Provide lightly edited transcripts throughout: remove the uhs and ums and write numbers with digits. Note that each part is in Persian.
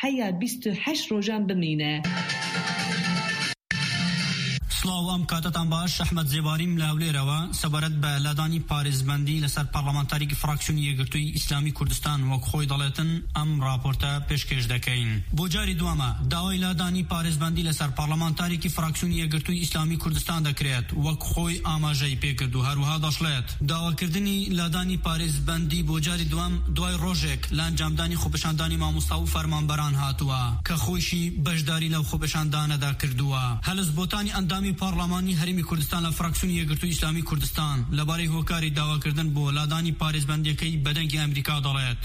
حیا 28 ڕۆژان بمینە. سلاوام کاتتان باش. احمد زیباریم لهولێرەوە سەبارەت بە لادانی پارێزبەندی لەسەر پەرلەمانتاریکی فراکسیۆنی یەکگرتووی ئیسلامی کوردستان وەک خۆی دەڵێتن ئەم راپۆرتە پێشکەش دەکەین. بۆ جاری دووەمە داوای لادانی پارێزبەندی لەسەر پەرلەمانتاریکی فراکسیۆنی یەکگرتووی ئیسلامی کوردستان دەکرێت وەک خۆی ئاماژەی پێکرد و هەروەها دەشڵێت داواکردنی لادانی پارێزبەندی بۆ جاری دووەم دوای ڕۆژێک لە ئەنجامدانی خۆپیشاندانی مامۆستا و فەرمانبەران هاتووە کە خۆیشی بەشداری لەو خۆپیشاندانەدا کردووە. هەلزبۆتانی ئەندامی پارلمانی هەرێمی کوردستان لە فراکسیۆنی یەکگرتووی ئیسلامی کوردستان لەبارەی هۆکاری داواکردن بۆ لادانی پارێزبەندیەکەی بەدەنگی ئەمریکا دەڵێت.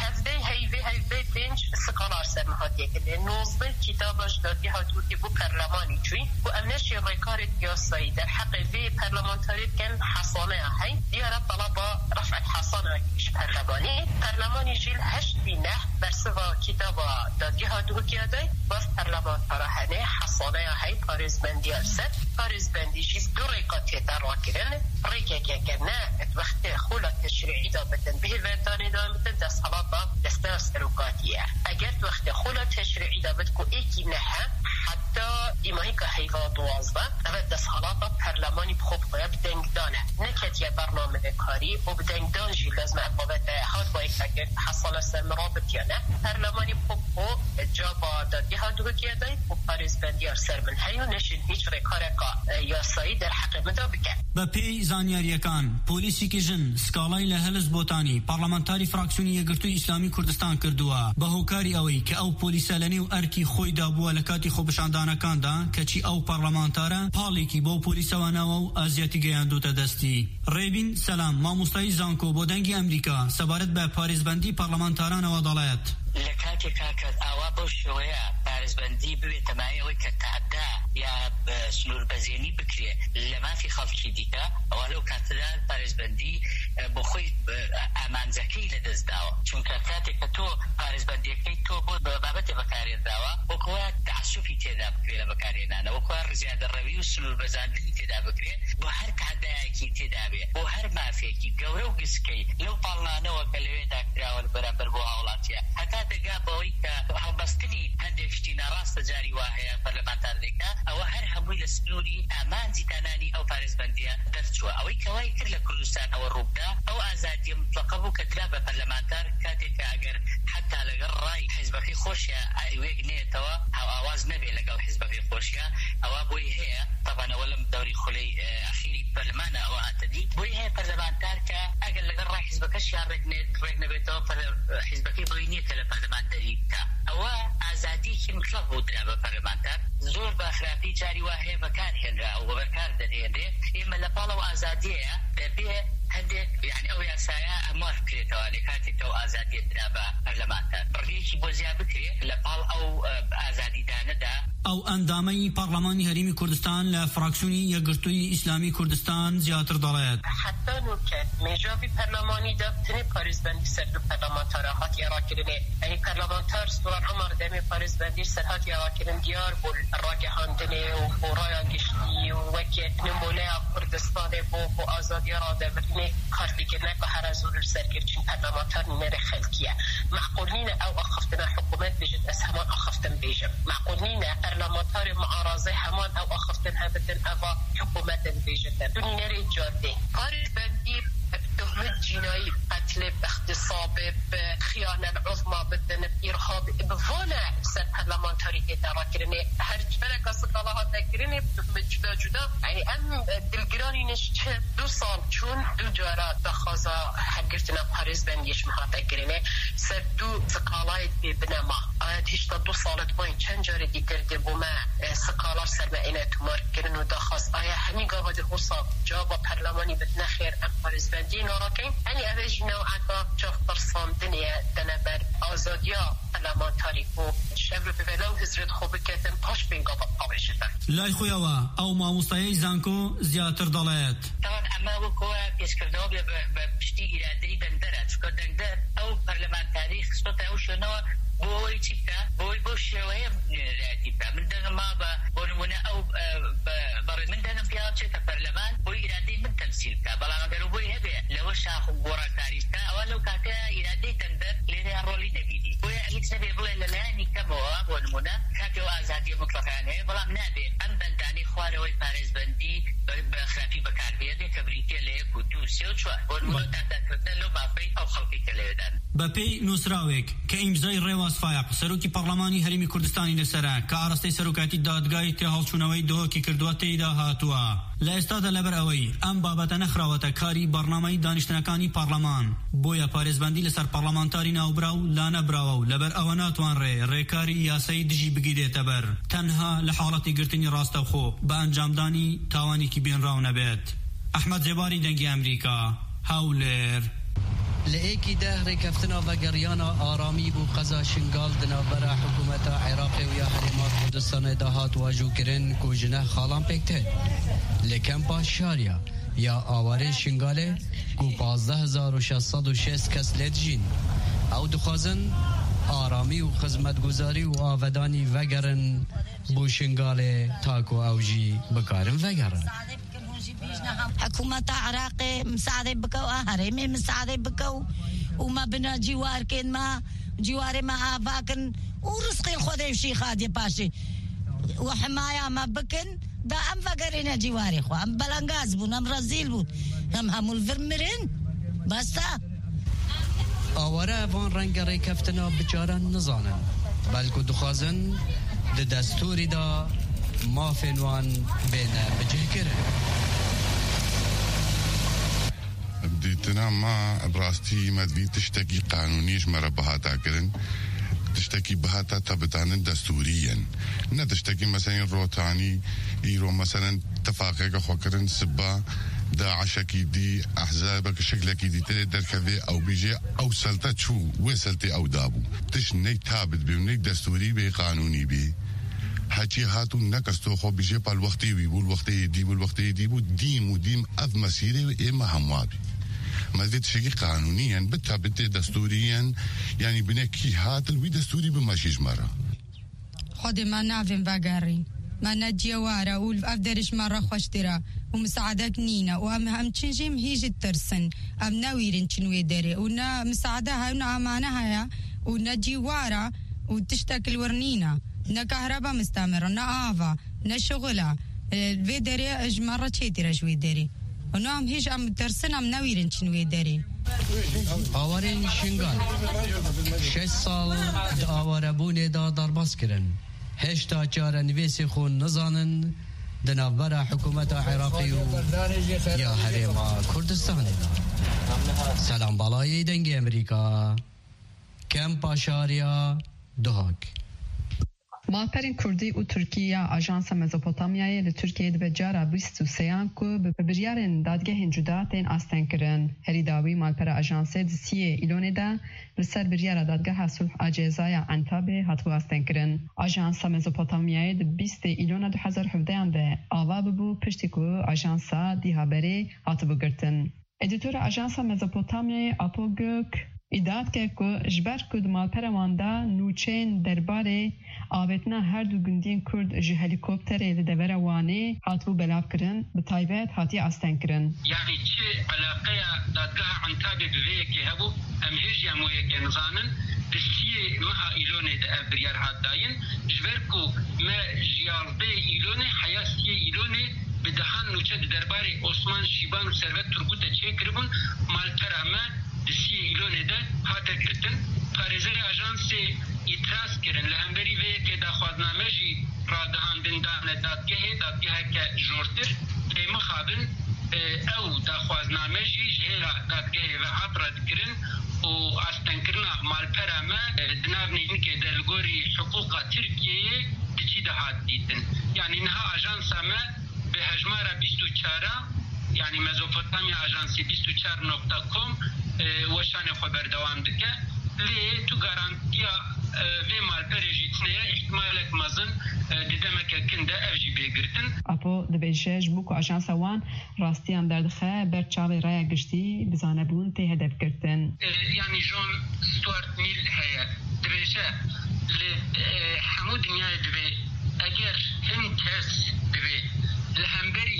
هەیڤێ پێنج سکاڵار سەرمەهاتیەکردێ 19 کتابش دادی هاتووتی بۆ پەرلەمانی چووی و ئەمنەشی ڕێکارێک یاسایی دەرحەقی vê پەرلەمانتاری بکەن حەسانەیە هەی دیارە طەلەبە رفع حەسانەیەکیش پەرلەمانی ژیل هەشتی نەح بەرسڤە کتابە دادی هاتووکیادای باز پەرلەمانتارە هەنێ حەسانەیە هەی پارێزبەندیە سەر پارێزبەندیشی دو ڕێکا تێدا ڕاکردن ڕێکێکێکە نە وەختێ خۆلا تەشریعیدا بتن بهێڤێردانێدا بتن دەسەڵاتە دەستە سەرۆکاتیە ئەگەر وەختێ خۆلا تەشریعیدا بت کو ئێکی نەهە حتا ئیماهیکە هەیڤا دوازدە ئەوە دەسەڵاتە پەرلەمانی بخۆ بخۆیە بدەنگدانە نەکەتیە بەرنامەکاری و بدەنگدانژی لەزمە ئەبابەتە هات با ئەگەر حەسانە سەرمڕابەتیانە پەرلەمانی بخۆ بخۆ جابا دادی هاتووکیادای و پارێزبەندیار سەر من هەیە و نەشین هیچ ڕێکارێکا یاسایی دەرحەقمەدا بکەن. بە پێی زانیاریەکان پۆلیسێکی ژن سکاڵای لە هەلزبۆتانی پەرلەمانتاری فراکسیۆنی یەکگرتووی ئیسلامی کوردستان کردووە بە هۆکاری ئەوەی کە ئەو پۆلیسە لە نێو ئەرکی خۆیدا بووە لە کاتی خۆپیشاندانەکاندا کەچی ئەو پەرلەمانتارە پاڵێکی بۆ پۆلیسەوانەوە و ئازیەتی گەیاندوتە دەستی. ڕێبین سەلام مامۆستای زانکۆ بۆ دەنگی ئەمریکا سەبارەت بە پارێزبەندی پەرلەمانتارانەوە دەڵێت لە کاتێکا کە ئاوا بەو شێوەیە پارێزبەندی ببێتە مایەوەی کە تەعەدا یا سنووربەزێنی بکرێ لە مافی خەڵکی دیکە ئەوە لەو کاتەدا پارێزبەندی بۆ خۆی ئامانجەکەی لەدەستداوە چونکە کاتێک کە تۆ پارێزبەندیەکەی تۆ بۆ بابەتێ بەکارێنراوە وەکوە تعسوفی تێدا بکرێ لە بەکارێنانە وەکوە ڕزیادەڕەوی و سنووربەزاندنی تێدا بکرێ بۆ هەر کاتدایەکی تێدا بێ بۆ هەر مافێکی گەورە و گسکەی لەو پاڵنانەوە کە لەوێدا کراوە بەرامبەر بۆ هاوڵاتیە هەتا دەگا بەوەی کە هەڵبەستنی هەندێک شتی ناڕاستە جاری وا هەیە پەرلەمانتار دێکا ئەوە هەر هەمووی لە سنووری ئامانجی دانانی ئەو پارێزبەندیە دەرچووە ئەوەی کەوای کرد لە کوردستان ئەوە ڕووبدا ئەو ئازادیە مطلقە بوو کە درا بە پەرلەمانتار کاتێککە ئەگەر حتا لەگەڵ ڕای حیزبەکەی خۆشیە وێک نێتەوە هاو ئاواز نەبێ لەگەڵ حیزبەکەی خۆشیە ئەوە بۆی هەیە طبعا ئەوە لەم دەوری خولەی ئەخیری پەرلەمانە ئەوە هاتەدی بۆی هەیە پەرلەمانتار کە ئەگەر لەگەڵ ڕای حیزبەکەشیان ڕێک نەبێتەوە حیزبەکەی بۆی نییە کە لە پەرلەمانتەری بکە ئەوە ئازادیکی مطلق بوو درا بە پەرلەمانتار زۆر بە خراپی جاری وا هەیە بەکارهێنرا و بەکار دەهێنرێ ئێمە لە پاڵەوە ئازادیەیە دەبێ هەندێک یعنی ئەو یاسایە ئەمار بکرێتەوە لە کاتێکەوە ئازادیە درا بە پەرلەمانتار ڕێکی بۆ زیاد بکرێ لە پاڵ ئەو ئازادیدانەدا. ئەو ئەندامەی پەرلەمانی هەرێمی کوردستان لە فراکسیۆنی یەکگرتووی ئیسلامی کوردستان زیاتر دەڵێت حتا نوکەت مێژاوی پەرلەمانی دەبتنێ پارێزبەندی سەر دو پەرلەمانتارە هاتی ڕاکردنێ ئەنی پەرلەمانتار سوڵان عەمەر دەمێ پارێزبەندی سەر هاتی ڕاکردن دیار بۆ ڕاگەهاندنێ و بۆ ڕایانگەشتی و وەکێ نمونەیە کوردستانێ بۆ ئازادیە ڕادەبردنێ کارتێکردنەکە هەرە زۆر سەرگرچین پەرلەمانتار نینەرە خەلکیە معقول نینە ئەو ئەخفتنە حکوومەت بێژێت ئەس هەمان ئەخفتن بێژم معقول نینە پەرلەمانتاری معارضه هەمان ئەو ئەخفتن هەبتن ئەوە حکوومەتن بێژێتە دونینەرێ جادێ پارێزبەندی تهمة جنائي قتل باغتصاب بخيانة عظمى بالذنب إرهاب بفانا سر برلمانتاري إدارة كرني هر جبلك أصدقالها تكرني بتهمة جدا جدا يعني أم دلقراني نشت 2 سال چون 2 جارة دخازا حقرتنا باريزبان يشمها تكرني سر 2 سقالات ببنما هشتا 2 سالت باين چند جارة دي كرده بوما سقالار سرمائنة تمار كرنو دخاز آيا همي قاوة الحصاب جابا برلماني بتنخير أم باريزبان دي نوراكين أني أبجي نوعاتا 4% دنيا دنبر آزاديا برلمانتاري و شبر ببلاو هزرد خوب كتن پاش بين قاوة قاوشتا لای خویەوە ئەو مامۆستایی زانکۆ زیاتر دەڵێت طبعا ئەمە وەکوە پێشکردنەوە بە پشتی ئیرادەی دەنگدەرە چونکە دەنگدەر ئەو پەرلەمانتاری خستۆتە ئەو شوێنەوە بۆی چی بکە بۆ شێوەیە نوێنەرایەتی بکە من دەنگم بۆ نمونە ئەو من دەنگم پێ چێتە پەرلەمان بۆی ئیرادەی من تەمسیل بکە بەڵام ئەگەر بۆی هەبێ لەوە شاخ و گۆڕەکاری بکە ئەوە لەو کاتەیە ئیرادەی دەنگدەر لێرەیان ڕۆلی نەبینی بۆیە هیچ نەبێ بڵێ لەلایەنی کەمەوە نمونه کاتی و آزادی مطلقانه بەڵام نابێت ئەم بەندانی خوارەوەی پارێزبەندی بە خراپی بەکاربێنێ کە بریتە لە 1 و 2 3 و 4 بۆ نمونە دادانکردن لەو مافەی ئەو خەڵکی کە لەوێدان. بەپێی نووسراوێک کە ئیمزای ڕێواز فایق سەرۆکی پەرلەمانی هەرێمی کوردستانی لەسەرە کە ئاڕاستەی سەرۆکاتی دادگای تێهەڵچوونەوەی دۆکی کردووە تێیدا هاتووە. لە ئێستادا لەبەر ئەوەی ئەم بابەتە نەخراوەتە کاری بەرنامەی دانیشتنەکانی پەرلەمان بۆیە پارێزبەندی لەسەر پەرلەمانتاری ناوبراو لا نەبراوە و لەبەر ئەوە ناتوانرێ ڕێکاری یاسایی دژی بگیرێتە بەر تەنها لە حاڵەتی گرتنی ڕاستەوخۆ بە ئەنجامدانی تاوانێکی بێنراو نەبێت. ئەحمەد جێباری دەنگی ئەمریکا هەولێر. لەیەکی ڕێکەفتنا بەگەڕیانە ئارامی بوو قەزا شنگال دناوبەرە حکوومەتە عێراقی و یا هەرێما کوردستانê داهات واژووkirin ku ji ne xalan pêk tê li kempa Şariya ya awarê Şingalê ku 15606 kes lê dijîn ew dixwazin aramî û xizmetguzarî û avedanî vegerin bû Şingalê ta ku ew jî bikarin vegerin. حكومة عراقي مساعدة بكو هرمي مساعدة بكو وما بنا جوار كن ما جواري ما آفاكن ورزقي الخذي وشي خادي باشي وحماية ما بكن دا أم فقرين جواري خو أم بلنغاز بون أم رزيل بون هم الفرمرين بستا آواره وان رنگ ریکفتنا بچارن نزانن بلکو دخوازن ده دستوری دا مافن وان بینه بجه کرن. دیتنا ما براستی مدوی تشتکی قانونیش مرا بهاتا کرن تشتکی بهاتا تبتانن دستوريا نه تشتکی مثلا روتاني يرو مثلا اتفاقية خوكرن سبا داعشكي دي احزابك شكلكي دي تلي دركبي او بيجي او سلطة شو وسلتي او دابو تش نيك تابت بي نيك دستوري بي قانوني بي هاتي هاتو نكستو خو بيجي بالوقتي ويبو الوقتي دي والوقتي دي ديم اذ مسيري اما هموابي ما زيت شيء قانونيا بتثبت دستوريا يعني بنكي هات الوي دستوري بماشيش مرة خد ما نافن باقارين ما نجيوارا والأفدرش مرة خوشترا ومساعدات نينا وهم تشنجيم هيجي الترسن أم ناويرين تشنوي داري ونا مساعدة هاي ونا أمانة هاي ونجيوارا وتشتكل ورنينا نا كهرباء مستمرة نا آفا نا شغلة الفي داري اجمرة تشيتي رجوي داري ونام هیچ ام ترسن ام نویرن چنوی داری. آوارین شنگال 6 سال آواره بونه دا درباس کرن. هشتا چار نویسی خون نزانن دنابرا حکومت عراقی و یا هرما کردستان دا. سلام بالای دنگ امریکا کمپا شاریا دهاک. مالپرین کردی و ترکیه آژانس مزوپوتامیای ل ترکیه د بجارا 23 کو به بریارن دادگاه جداتین آستن کرن هری داوی مالپر آژانس دسیه ایلوندا لسر بریارا دادگاه صلح اجزای انتابه هاتو آستن کرن آژانس مزوپوتامیای د 20 ایلون 2017 ده آوا بو پشتیکو آژانس دی هابری هاتو بگرتن ادیتور آژانس مزوپوتامیای اپوگوک ایداد که جبر کد مالپر واندا نوچین درباره آوتنا هر دو گندین کرد جه هلیکوپتری لدور وانه هاتو بلاف کرن بتایبت هاتی آستن کرن یعنی چه علاقه دادگاه عنتابه بویه که هبو امهیجی امویه که نظامن دستیه مها ایلونه ده افبريار هات داين جبركو ما جيالده ایلونه حیاسیه ایلونه بدهان نوچه درباره عثمان شیبان و ثروت تربوت چه کربون مالپرامه دسیه ایلونه ده هات کرتن پارێزەری ئاژانسێ ئیتراز کردن لە هەمبەری وەیە کە داخوازنامەژی ڕادەهاندندانە دادگەهێکە ژۆرتر پێمە خابن ئەو داخوازنامەژی ژێرا دادگەهێڤە هات ڕەتکردن و ئاستەنکردنا مالپەرامە دناونینکێ دەلگۆری حقوقا تورکیەیە دجی دەهات دیتن یعنی نها ئاژانسامە بە هەژمارە 24 يعني مزوپوتامیا آژانسی 24.com وشان خبر دوام دکه لی تو گارانتیا وی مالپرێژی تنەیە احتمالێک مەزن ددەمەکە کندە ئەوژی بێگرتن ئەپۆ دەبێژە ji بوو ku ئاژانسا wan rastiyan derdixe ber çavê raya giştî bizanebûn tê hedefgirtin yani John Stuart Mill heye dibêje li hemû dinyayê divê eger hin kes divê li hemberî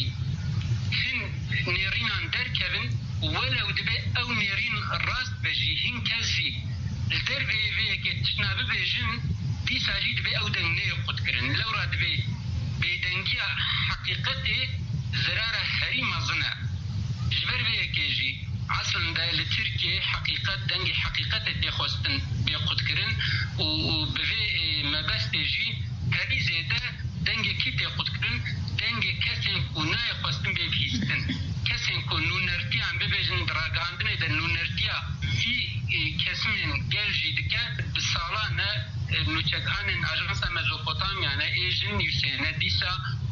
hin nêrînan derkevin welew dibe ew nêrîn rast bejî hin kes jî li dervê vêyekê tişna bibêjin dîs دیساجی دبی او دنگنه قد کرن لورا دبی بیدنگی حقیقتی زرار هری مزنه جبر به کیجی اصلا ده لترکیه حقیقت دنگ حقیقت تخواستن بی قد کرن و به مبستجی هری زیده دنگ کی تخواد کرن دنگ کسین کنای خواستن بی بیستن کسین کن نونرتی هم ببیجن دراگاندنه ده نونرتیا وی کسمین گل جیدکه بسالانه نوچگهانن اجانسا مزوپوتامیانه ایجن نیوسینه دیسا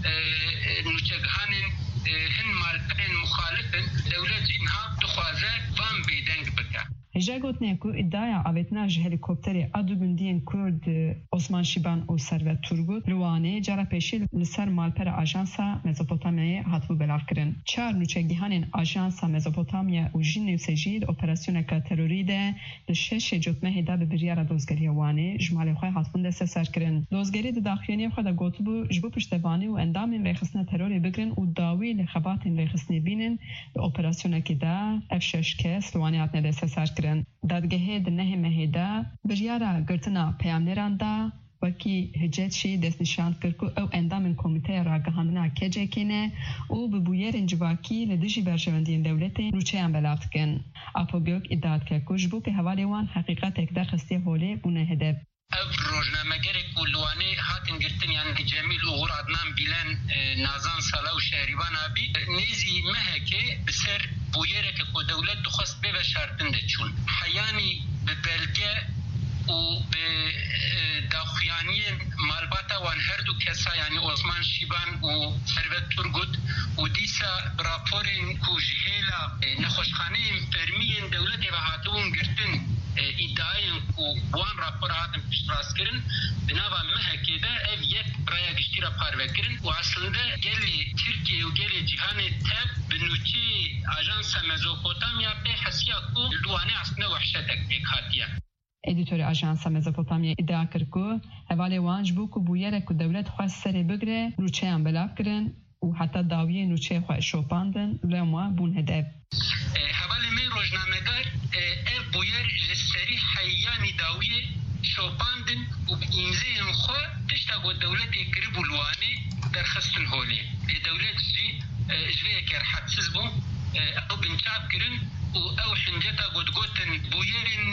نوچگهانن هن مالپرین مخالفن دولت جینها دخوازه وان بیدنگ بکه جاگوتنه کو ادعای آوتناج هلیکوپتری ادوگندین کرد عثمان شیبان و ثروت تورگوت روانه جرا پیشی لسر مالپر آژانسا مزوپوتامیای هاتبو بلاف کرن. 4 نوچگیهان آژانسا مزوپوتامیا و جین نوسجید اپراسیون کا تروریده به 6 جوتمه دا به بریار دوزگری وانه جمال خو هاتبون دست سر کرن. دوزگری د داخلینی خو د گوتبو جبو پشتوانی و اندام رخصنه تروری بگرن و داوی لخبات رخصنی بینن اپراسیون کی دا F6 کس روانه هات دست سر دادگاه دنه مهدا بریارا گرتنا پیامنران دا وکی هجت شی دست نشان کرکو او اندام کمیته راگهاندنا کجکنه او به بویر انجواکی لدیجی برشوندین دولت روچه بلاف کن. اپوگوک ادعاد که کجبو به حوالی وان حقیقت اکده خسته حوله بونه هدف. روزنامه‌گر کلوانی هاتن گرتن یعنی جمیل اوغور عدنان بیلن نازان سالا و شهریبان آبی نیزی مهکه بسر بویره که کو دولت دخواست به شرطن ده چون حیانی به بلگه و به داخویانی مالباتا وان هر دو کسا یعنی عثمان شیبان و ثروت تورگوت و دیسا راپورین کو جهیلا نخوشخانه فرمین دولت و هاتون گرتن ادعاین کو وان راپور هاتن پشتراس کرن بنابا مهکه ده اف یک برای گشتی را پارو کرن و اصلا گلی ترکیه و گلی جهان تب بنوچه آژانس مزوپوتامیا به حسیا کو لوانه اصلا وحشت اک هاتیه. ادیتور آژانس مزوپوتامیا ادعا کرد که حوالی وانج بو که بویره که دولت خواست سری بگره روچه هم بلاف کرن و حتی داویه نوچه خواه شوپاندن لما بون هدف. حوالی می روزنامه‌گر اف بویر لسری حیانی داویه شوپاندن و اینزه خواه تشتا گو دولت اکری بلوانه در خستن هولی. دولت جی اجوه که حدسز بون او بنچاب کرن و او حنجتا گوتن بویرین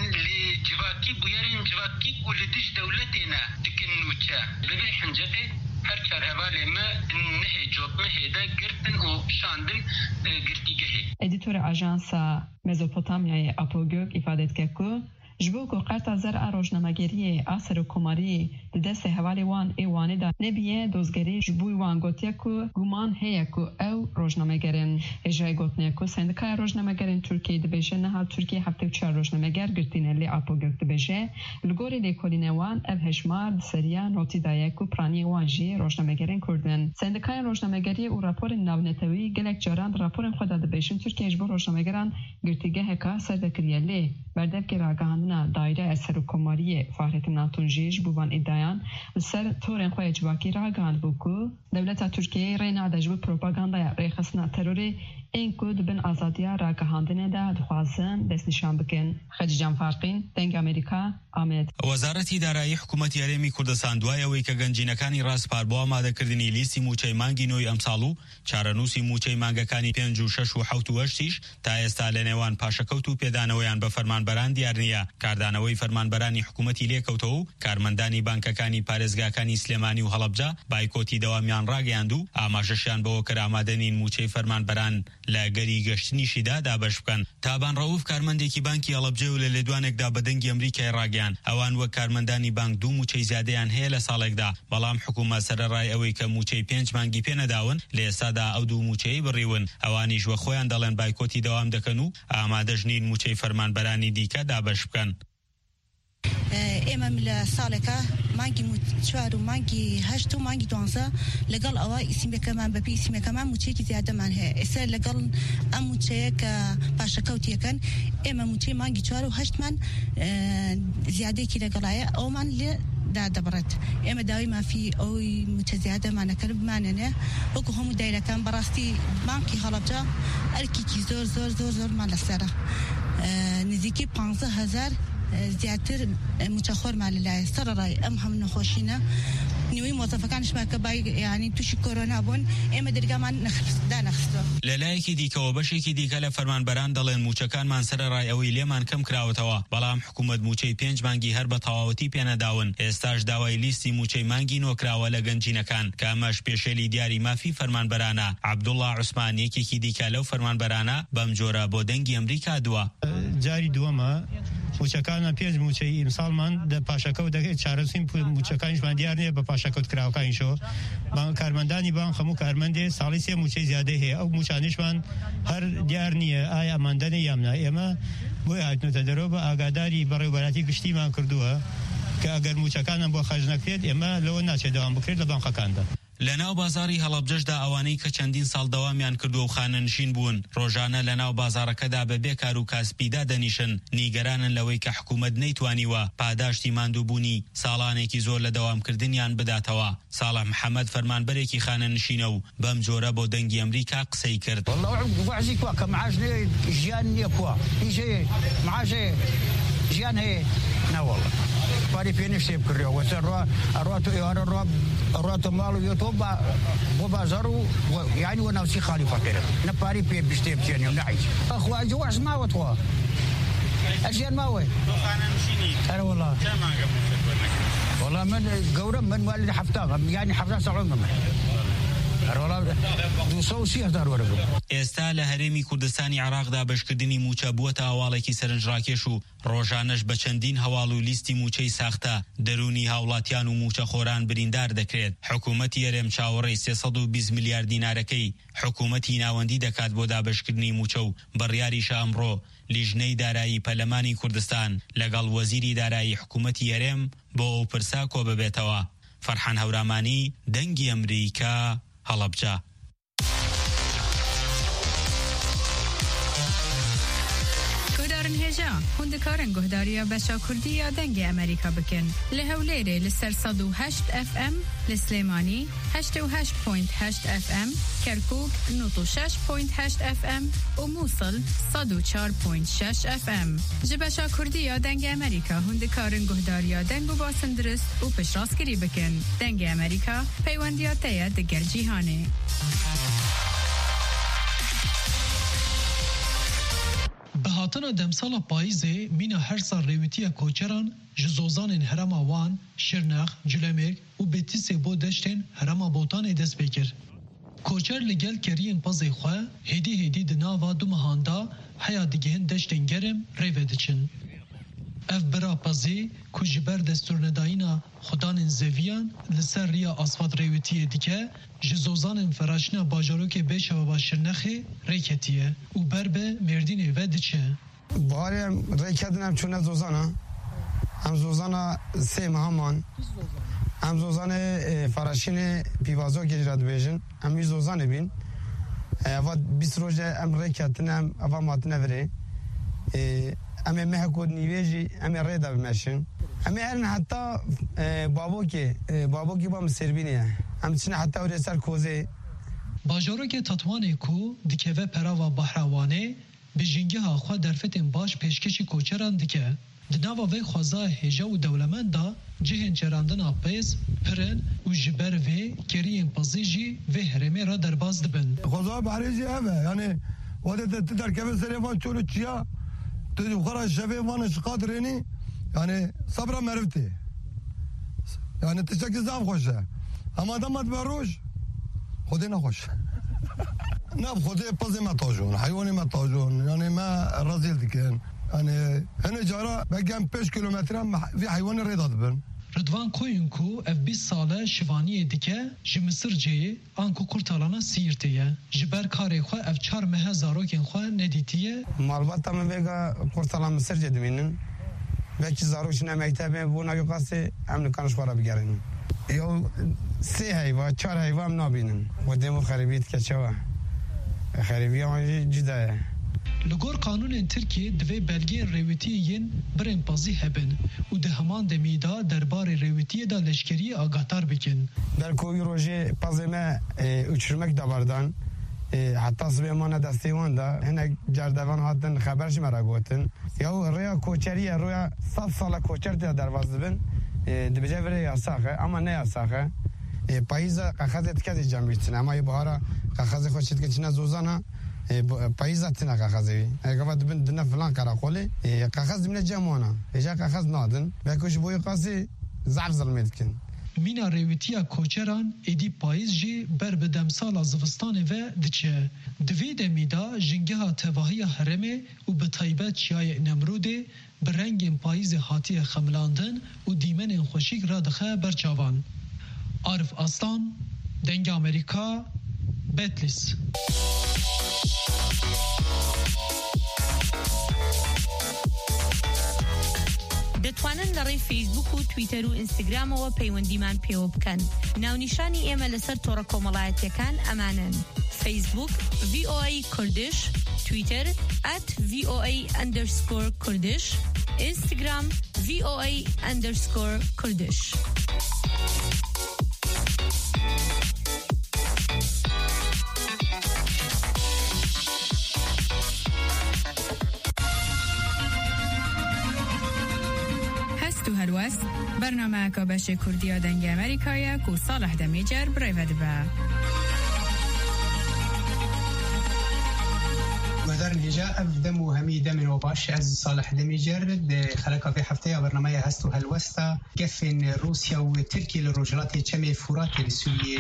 جواکی و لدیج دولتینا دکن نوچه ببی حنجتا هر چار حوالی ما نه جوب مهیده گرتن و شاندن گرتیگهی. ادیتور آژانسا مزوپوتامیای اپوگوک افادت که جبو کو قرطا زرع روزنامه‌گری اثر و کماری دست حوالی وان ایوانی دا نبیه دوزگری جبوی وان گوتیا کو گمان هیا کو او روزنامه‌گرن اجای گوتنیا کو سندکای روزنامه‌گرن ترکیه دبیجه نه ترکیه 74 روزنامه‌گر گرتینه لی اپوگوک دبیجه لگوری لیکولینه وان اف هشمار سریا نوتی دایا کو پرانی وان جی روزنامه‌گرن کردن سندکای روزنامه‌گری او راپور ناونتوی گلک جاران راپور خود دبیجن ترکیه جبو روزنامه‌گران گرتیگه هکا سردکریه لی بردف که راگهاندن دایره اثر و کماری فهرت ناتونجیش بوان ادعایان سر تورن خواه جواکی را گاند بوکو دولت ترکیه رینا دجبو پروپاگاندای ریخصنا تروری این کود بن آزادیا را گهاندنه دا دخوازن دست نشان بکن. خدیجان فارقین دنگ امریکا آمد. وزارت ادارای حکومت یارمی کردستان دوای اوی که گنجینکانی راسپاربو آماده کردنی لیستی موچه مانگی نوی امسالو چارنوسی موچه مانگکانی 5 و 6 و 7 و 8 تا ئێستا لەنێوان پاشەکەوت و پێدانەوەیان بە فەرمانبەران دیار نییە. کاردانەوەی فەرمانبەرانی حکومەتی لێکەوتەوە و کارمەندانی بانکەکانی پارێزگاکانی سلێمانی و هەڵەبجا بایکۆتی دەوامیان ڕاگەیاند و ئاماژەشیان بەوە کرد ئامادەنین موچەی فەرمانبەران لە گەری گەشتنیشیدا دابەش بکەن. تابان ڕەوف کارمەندێکی بانکی هەڵەبجە و لە لێدوانێکدا بە دەنگی ئەمریکای ڕاگەیان ئەوان وەک کارمەندانی بانک 2 موچەی زیادەیان هەیە لە ساڵێکدا، بەڵام حکومەت سەرەڕای ئەوەی کە موچەی 5 مانگی پێ نەداون لە ئێستادا ئەو 2 موچەی بڕیون. ئەوانیش وە خۆیان دەڵێن بایکۆتی دەوام دەکەن و ئامادەژنین موچەی فەرمانبەرانی دیکە دابەش بکەن. ئێمە لە ساڵێکە مانگی 4 و مانگی 8 و مانگی 12 لەگەڵ ئەوە ئیسیمەکەمان بەپی ئیسیمەکەمان موچەیەکی زیادەمان هەیە. ئێستا لەگەڵ ئەم موچەیە کە پاشەکەوتیەکەن ئێمە موچەی مانگی 4 و 8مان زیادەیەکی لەگەڵایە ئەومان لێ دادەبڕێت. ئێمە داوای مافی ئەوی موچە زیادەمانەکەن بمانێنێ وەکو هەموو دایرەکان بەڕاستی بانکی هەڵەبجە ئەرکێکی زۆرمان لەسەرە نزیکی 15,000 زیاتر متخور مع الله سر راي ام هم نخوشينا نوي موظف كانش ما كباي يعني توش كورونا بون اما درجه ما نخلص دا نخلص لەلایەکی دیکەوە بەشێکی دیکە لە فەرمانبەران دەڵێن موچەکانمان سەرەڕای ئەوەی لێمان کەم کراوەتەوە بەڵام حکوومەت موچەی 5 مانگی هەر بە تەواوەتی پێنەداون ئێستاش داوای لیستی موچەی مانگی نۆکراوە لە گەنجینەکان کە ئەمەش پێشێلی دیاری مافی فەرمانبەرانە عەبدوڵڵا عوسمان یەکێکی دیکە لەو فەرمانبەرانە بەم جۆرە بۆ دەنگی ئەمریکا دووە جاری دووەمە موچەکانە 5 موچەی ئیمساڵمان دە پاشەکەوت دەکەێت چارەسیم موچەکانیشمان دیار نییە بە پاشەکەوت کراوەکانیشەوە کارمەندانی بان هەموو کارمەندێ ساڵی 3 موچەی زیادە هەیە ئەو موچانیشمان هەر دیار نییە ئایا ئەماندەنە یامنا ئێمە بۆی هاتنۆتە دەرەوە بە ئاگاداری بەڕێوەبەراتی گشتیمان کردووە کە ئەگەر موچەکانم بۆ خەرج نەکرێت ئێمە لەوە ناچێت دەوام بکرێت لە بانقەکاندا لەناو بازاری هەڵەبجەشدا ئەوانەی کە چەندین ساڵ دەوامیان کردو و خانەنشین بوون ڕۆژانە لەناو بازارەکەدا بە بێکار و کاسپیدا دەنیشن نیگەرانن لەوەی کە حکوومەت نەیتوانیوە پاداشتی ماندووبوونی ساڵانێکی زۆر لە دەوامکردنیان بداتەوە ساڵح محەممەد فەرمانبەرێکی خانەنشینە و بەم جۆرە بۆ دەنگی ئەمریکا قسەی کرد ژیان هەیە ناوەڵە پاری پێ شتێ بکڕێەوە ڕاتە ماڵ و تۆ بۆ بازار و یانی وە ناوچی خاڵی فەقیرە نەپاری پێ بشتێ بچێنێ و نعیش خواجە واش ماوەتەوە ئەژیان ماوەی ئەرە وەڵا وەڵا من گەورەم من والدی حەفتا یانی حەفتا ساڵۆمە ئێستا لە هەرێمی کوردستانی عێراقدا بەشکردنی موچە بووەتە هەواڵێکی سەرنجڕاکێش و ڕۆژانەش بە چەندین هەواڵ و لیستی موچەی ساختە دەرونی هاوڵاتیان و موچەخۆران بریندار دەکرێت حکوومەتی هەرێم چاوەڕێی 320 میلیارد دینارەکەی حکوومەتی ناوەندی دەکات بۆ دابەشکردنی موچە و بڕیاریشە ئەمڕۆ لیژنەی دارایی پەرلەمانی کوردستان لەگەڵ وەزیری دارایی حکوومەتی هەرێم بۆ ئەو پرسا کۆ ببێتەوە فەرحان هەورامانی دەنگی ئەمریکا هەڵەبجە هێژا هوندکارن گۆهداریە بەشا کوردی یا دەنگی ئەمریکا بکەن لە هەولێرێ لەسەر 108 FM لە سلێمانی 88.8 FM کەرکووک 96.8 FM و مووسڵ 104.6 FM ji بەشا کوردی یا دەنگی ئەمریکا هوندکارن گۆهداریە دەنگ و باسن درست و پشتڕاستگیری بکەن دەنگی ئەمریکا پەیوەندیاتەیە دەگەل جیهانێ بهاتنا دمسالا پاییزê mîna her sal rêwîtiya koçeran ji zozanên herêma Wan, Şirnex, Cilemek û Betîsê bo deştên herêma Botanê dest pê kir. Koçer li gel keriyên pazê xwe hêdî di nava du mehan da heya digihin deştên germ rêve diçin. Ev bira pazê ku ji ber destûrnedayîna xudanên zeviyan li ser rêya asfalt rêwîtiyê dike ji zozanên feraşina bajarokê Bêşeva Şirnexê rêketiye û ber be Mêrdînê ve diçe. Barê em rêketin em çûne zozana em zozana sê mehaman em zozanê feraşînê pîvazokê jî re dibêjin em wî zozanê bîn eva 20 roj em rêketin em eva matine virê em ê mehekod nîvê jî em ê rê de bimeşin em ê herin heta babokê ba Misêrbînê ye em çine heta wêrê ser kozê Bajarokê Tetwanê ku dikeve perava Bahrawanê bi jîngeha xwe derfetên baş pêşkêşî koçeran dike. Di nava vê xwezaya hêja û dewlemend da cihên çerandina pêz, pirin û ji ber vê keriyên pazî jî vê herêmê re derbas dibin. Xwezaya Bahrê jî ev e yani wedê tu derkeve serê van çol û çiya tu xwe re şevê van ji qadirênî yani sabra meriv tê. Yani tiştekî zav xweş e. Ama dema dibe roj Xwedê nexweş. Nav Xwedê pazê me tajon, heywanê me tajon yani me rezîl dikin. Yani hinek cara belki 5 kilometre vê heywanê rê da dibin. Rıdvan koyun ku ev 20 sale şivaniyê dike ji Misirceyê an ku kurtalana Siirtê ye. Ji ber karê xwe ev 4 mehe zarokên xwe nedîtiye. Malbata min vêga kurtalan Misircê dimînin. Belki zarok çine mektebê bû navê qasê em nikarin xwe re bigerînin. Ya sê heyva, 4 heyva em nabînin. Wedê min xerîbî dike çawa. Xerîbiya wan jî cida ye. Li gor kanûnên Tirkiye divê belgeyên rêwîtiyê yên birên pazî hebin û di heman demî da derbarê rêwîtiyê da leşkeriyê agahdar bikin. Berkovî rojê pazê me uçurmek dabardan حتی سبیمان دستیوان دا هنگ جردوان هاتن خبرش مرا گوتن یا رویا کوچریه رویا 100 سال کوچر تا درواز بن دبجه وره یاساخه اما نه یاساخه پاییز قاخذت کدی جنبیتن اما یه بهارا قاخذ خوشید که چنا زوزانا پاییزات تنا قاخذی اگه بند دنا فلان کراخوله قاخذ من جمعنا اجا قاخذ نادن بکوش بوی قاسی زعف ظلمت کن مینا ریویتیا کوچران ایدی پاییز جی بر بدم سال زوستان و دچه دوی دمیدا جنگها تواهی حرمه و به طیبت چیای نمروده برنگ پاییز حاتی خملاندن و دیمن خوشیک را دخه برچاوان. عارف آستان دنگ امریکا بتلیس دەتوانن لەڕێی فیسبوک و تویتەر و ئینستاگرامەوە پەیوەندیمان پێوە بکەن. ناونیشانی ئێمە لەسەر تۆڕە کۆمەڵایەتیەکان ئەمانن: فیسبوک VOA کوردش، تویتر @VOA_کوردش، ئینستاگرام VOA_کوردش. هلوس برنامه کابش کردی دنگ امریکایی کو صالح دمیجر برای به مدار نجا ابدم و همی دم وباش از صالح دمیجر خلق في هفته برنامه هست و هلوستا قفن روسيا و تركيا للرجلات چم فرات لسوريا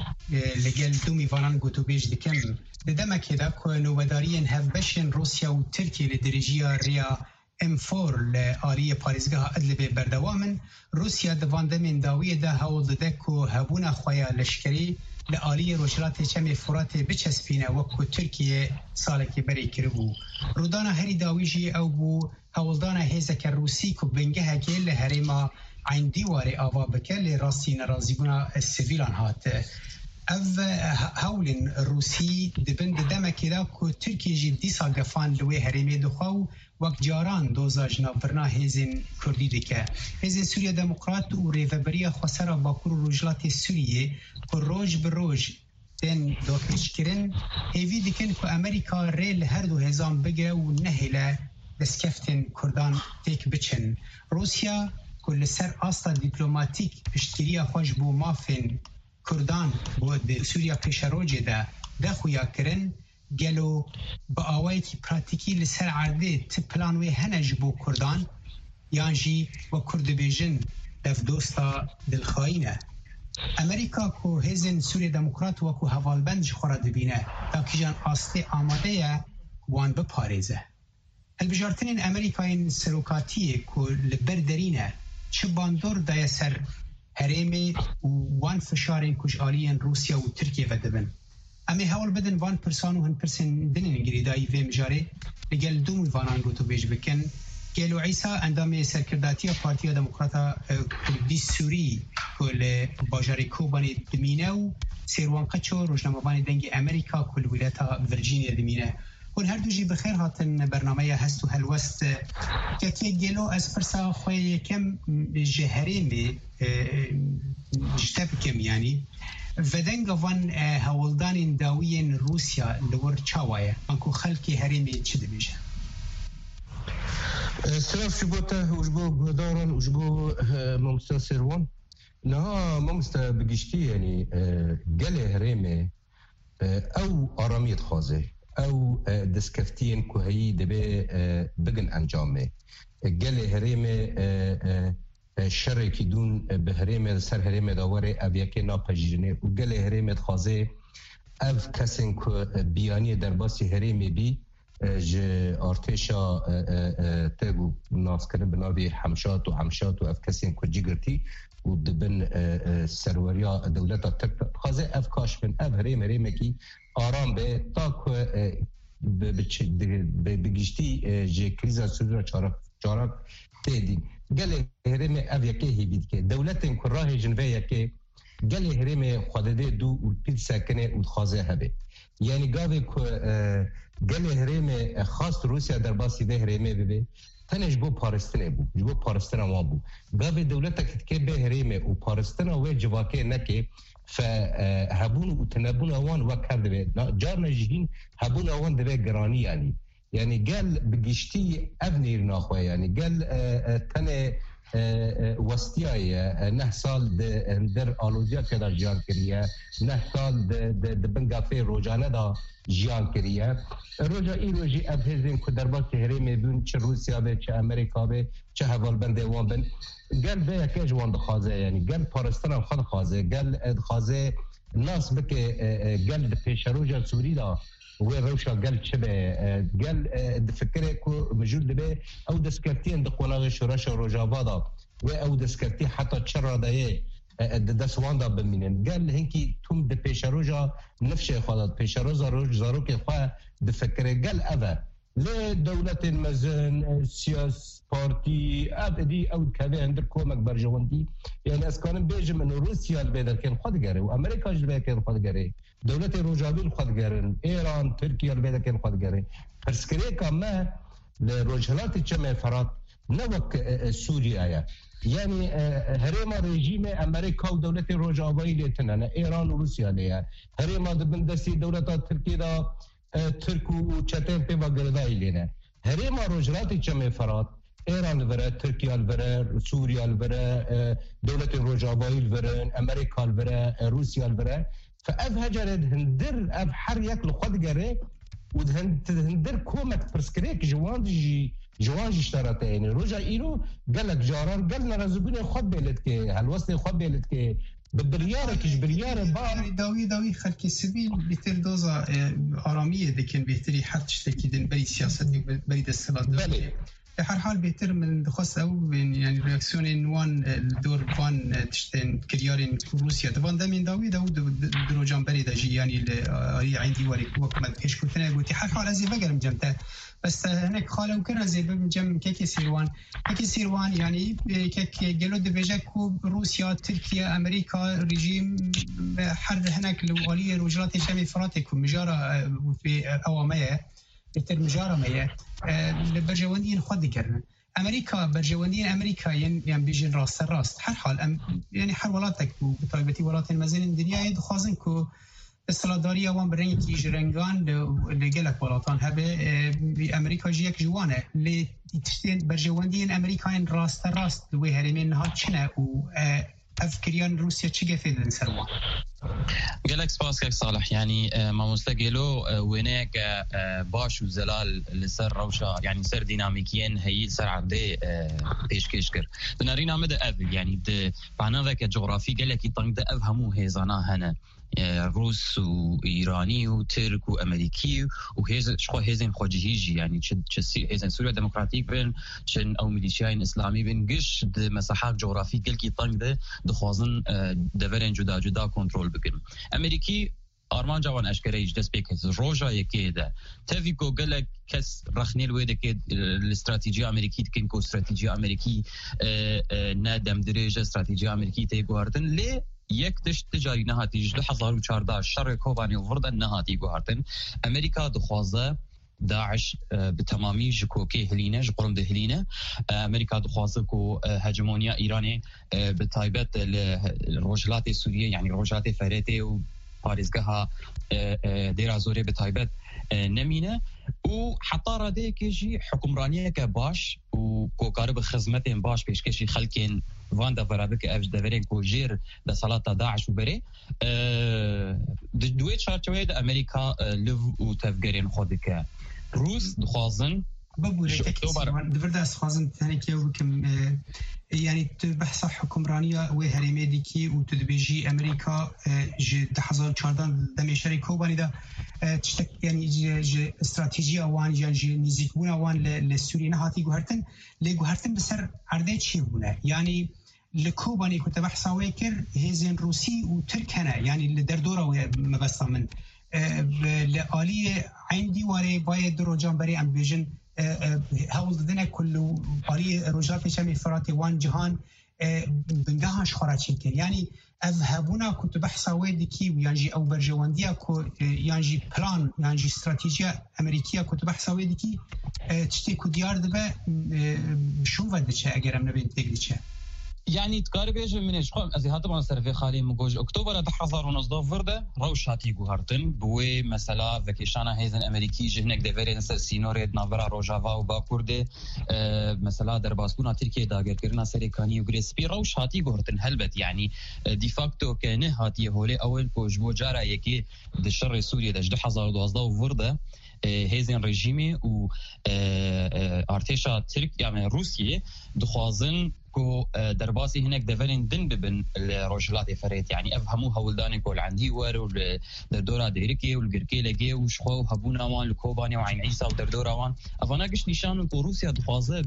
لقل دومي فانان قوتو بيج دكم دما كده كو نوبدارين هفبشن روسيا و تركيا لدرجيا ريا M4 لآریه پاریزگاه ادلب بردوامن روسیا دواندمین داویه ده هول دکو هبونا خویا لشکری لآریه روشلات چم فرات بچسبینه وکو ترکیه سالکی بری کربو رودانا هری داویجی او بو هولدانا هیزک روسی کو بنگه هکه لحریما عین دیواری آوا بکه لراسی نرازیگونا السیویلان هات او هولن روسی دبند دمکی دا کو ترکیه جی دیسا گفان لوی حریمی دخواو وقت جاران دوزاج نافرنا هیزن کردی دکه هیزن سوریا دموکرات و ریوبریا خسرا باکور روجلات سوریه که روج به روج دن دوکش کرن هیوی دکن که امریکا ریل هر دو هزان بگره و نهیله دسکفتن کردان تیک بچن روسیا کل سر آستا دیپلوماتیک پشتگیری خوش بو مافن کردان بود سوریا پیش روجه ده خویا کرن گلو با آوائی که پراتیکی لسر عرده تپلانوی هنج بو کردان یانجی و کرد بیجن دف دوستا دلخواینه امریکا کو هزن سوری دموکرات و کو حوالبند خورد بینه تا که جان آسته آماده وان بپاريزه البجارتنین امریکاین سروکاتیه کو لبردرینه چه باندور دای سر هرمی وان فشارین کش آلین روسیا و ترکیه ودبن امی حوال بدن وان پرسان و هن پرسن دنین گریدایی ویم جاره لگل دوم وانان رو تو بیج بکن گلو عیسا اندام سرکرداتی پارتیا دموکراتا کردی سوری کل باجاری کوبانی دمینه و سیروان قچو روشنامه‌بانی دنگ امریکا کل ولایت ورجینیا دمینه کل هر دوجی بخیر هاتن برنامه هست و هلوست که گلو از پرسا خواه کم جهرین جتب کم یعنی ودنگ وان هولدان داوین روسیا لور چاوایه انکو خلکی هریمی چی دمیشه سلام شبوته وجبو بهدارن وجبو ممستا سيروان نها ممستا بقشتي يعني قال هريمه او اراميت خازه او دسكفتين كهي دبي بقن انجامه قال هريمه شرکی دون به هرم سر هرم داوره اویاکی ناپجیجنه و گل هرم خازه اف کسین که بیانی در باسی هرم بی ج ارتشا تگو ناس کرن بنابی حمشات و اف کسین که جگرتی و دبن سروریا دولتا ترک خازه اف کاش من اف هرم کی آرام به تا که بگیشتی ج کریزا سوزا چارک تیدین گله هرم اویاکی هیبید که دولتن که راه جنویه که گله هرم خودده دو و پیل سکنه و خازه هبه یعنی گاوه که گله هرم خاص روسیا در باسی ده هرمه ببه تنش بو پارستنه بو جبو پارستنه ما بو گاوه دولتا که به هرمه و پارستنه و جواکه نکه فهبون وتنبون اوان وكر دبي جارنا جهين هبون اوان دبي جراني يعني قال بقشتي ابني ناخوه يعني قال تنه وستیای نه سال در آلوزیا که دا جیان کریه نه سال در بنگافه روزانه دا جیان کریه روزا این روزی ابهزین که در باسی هرمی بون چه روسیا به چه امریکا به چه حوال بنده وان بن گل به یکی جوان دخوازه یعنی گل پارستان خود خوازه گل خوازه ناس بکه گل پیش روزا سوری دا و روشا قال شبه قال دفكره كو مجود به او دسكرتين دقولاغ شورش روجابادا و او دسكرتي حتى تشرا داي دسواندا بمينن قال هنكي توم دبيش روجا نفش خالد بيش روزا روج زاروك خوا دفكره قال اذا لا دولة المزن سياس بارتي ابدي او كذا عندك كومك برجوندي يعني اسكان بيجم انه روسيا البيدر كان خد غري وامريكا البيدر كان خد غري دولة روجابيل خد غرن ايران تركيا البيدر كان خد غري فرسكري كما لروجلات تشمه فرات نوك سوريا يعني هريما ريجيم امريكا ودولة روجابيل تنن ايران وروسيا ليها هريما دبندسي دولة تركيا تركو و چتن پی وگردائی لینا هریما روجلاتی چمه فرات ایران الوره ترکیه الوره سوریا الوره دولت روجابایی الوره امریکا الوره روسیا الوره فاذ هجرد هندر اف حر ياكل خد جري وهندر كومك برسكريك جوانجي اشترطه يعني رجع إيرو قالك جاران قالنا رزقوني خد بيلتك هالوصل خد بيلتك ببرياركش بريار بار داوي خلق سبيل بيتر دوزا آرامية دكن بيتري حد تشتكي دن بري سياسة بري دستلات بله به هر حال بهتر من دخواست او يعني رياكسيون وان دور وان تشتن كريارين روسيا دوان دمين داوي دروجان بري دجي يعني عندي وري وكمل ايش كنت انا قلت هر حال ازي بقرم جمته بس هناك خاله وكنا زي بجم كيكي سيروان يعني كيك قالوا دبيجك روسيا تركيا امريكا ريجيم حر هناك الوليه وجرات شامي فراتك ومجاره في اواميه بتر مجاره ميه البرجوانيين خد كرنا امريكا برجوانيين امريكا يعني بيجين راست هر حال يعني هر ولاتك بطيبتي ولات المزين الدنيا يدخازن كو استراداري وان برين كي جرنگان لجلك ولاتان هبه امريكا جيك جوانه اللي تشتين برجوانيين امريكاين راست لوي هرمين نهار چنه و افكريان روسيا چه فيدن سروا قالك سباسك صالح يعني ما مستقلو وينك باش وزلال لسر روشا يعني سر ديناميكيين هي سر عبدي بيشكشكر دنارينا مدى اف يعني بعنا ذاك جغرافي قالك يطنق ده افهمو هيزانا هنا روس وإيراني وترك وأمريكي وهذا شو هذين خواجهيجي يعني تشسي هذين سوريا ديمقراطيك بين شن أو ميليشياين إسلامي بين قش مساحات جغرافية كل كي طنق ده دخوازن دفرن جدا كنترول بكن أمريكي أرمان جوان أشكريج دست بيكت روجا يكيدا تفيكو قالك كس رخني الويدا كيد الاستراتيجية أمريكية كنكو استراتيجية أمريكية نادم درجة استراتيجية أمريكية تيجوهرتن ليه یک تجاری نهاتی 2014 شر کوبانی ورد نهاتی گوهرتن امریکا دخوازه داعش بتمامی جکوکی هلینه جقرم ده هلینه امریکا دخوازه کو هجمونیا ایرانی بتایبت الرجلات سوریه يعني رجلات فريتي و پاريزگها دير ازوري بتایبت نمینه و حتی راده کجی حکمرانیه که باش و کوکاره به خدمت باش پیشکشی خلکین وان دا برابر که اف دورین کو جیر د صلات داعش و بره د دوی چارچوبه د امریکا لو و تفګرین خود که روس دخوازن بقول لك دفردا خازن ثاني كم يعني بحث حكمرانيه وهرمي ديكي وتدبيجي امريكا ج 2014 دمي شركه وباني دا تشتك يعني ج استراتيجيه وان جي نزيكونا وان للسوري نهاتي غهرتن لي غهرتن بسر عرضه شي هنا يعني لكوباني كنت بحث ويكر هيزن روسي وتركنا يعني اللي دردوره مبسط من لآلية عندي واري بايد دروجان بري ام فيجن هاول دنا كله آلية روجات شامي فراتي وان جهان بنجاهش خراشيكن يعني اذهبونا كنت بحث ويدكي ويانجي او برجوانديا كو يانجي بلان يانجي استراتيجيه امريكيه كنت بحث ويدكي تشتي كو ديار دبا شو ودچه اگر ام نبين تگلچه يعني تقارب يجي من إشقام أزي هذا ما صار في خالي مجوج أكتوبر 2019 فرده روشاتي جوهرتن بوي مثلا فكيشانا هيزن أمريكي جهنك دفرين سر سينوريد نافرا روجافا وباكورد مثلا در باسبونا تركيا داغر كرنا سريكاني وغريسبي روشاتي جوهرتن هلبت يعني دي فاكتو كانه هاتي هولي أول كوجبو جارا يكي دشر سوريا دش 2012 فرده هيزن رژیمی و ارتشا ترک يعني روسيا دخوازن كو درباسي هناك دفرين دن ببن الرجلات فريت يعني افهموا هولداني كول عندي ور والدورة ديركي والقركي لقي وشخو هبونا وان الكوباني وعين عيسى ودردورة وان افانا قش نشان كو روسيا دخوازه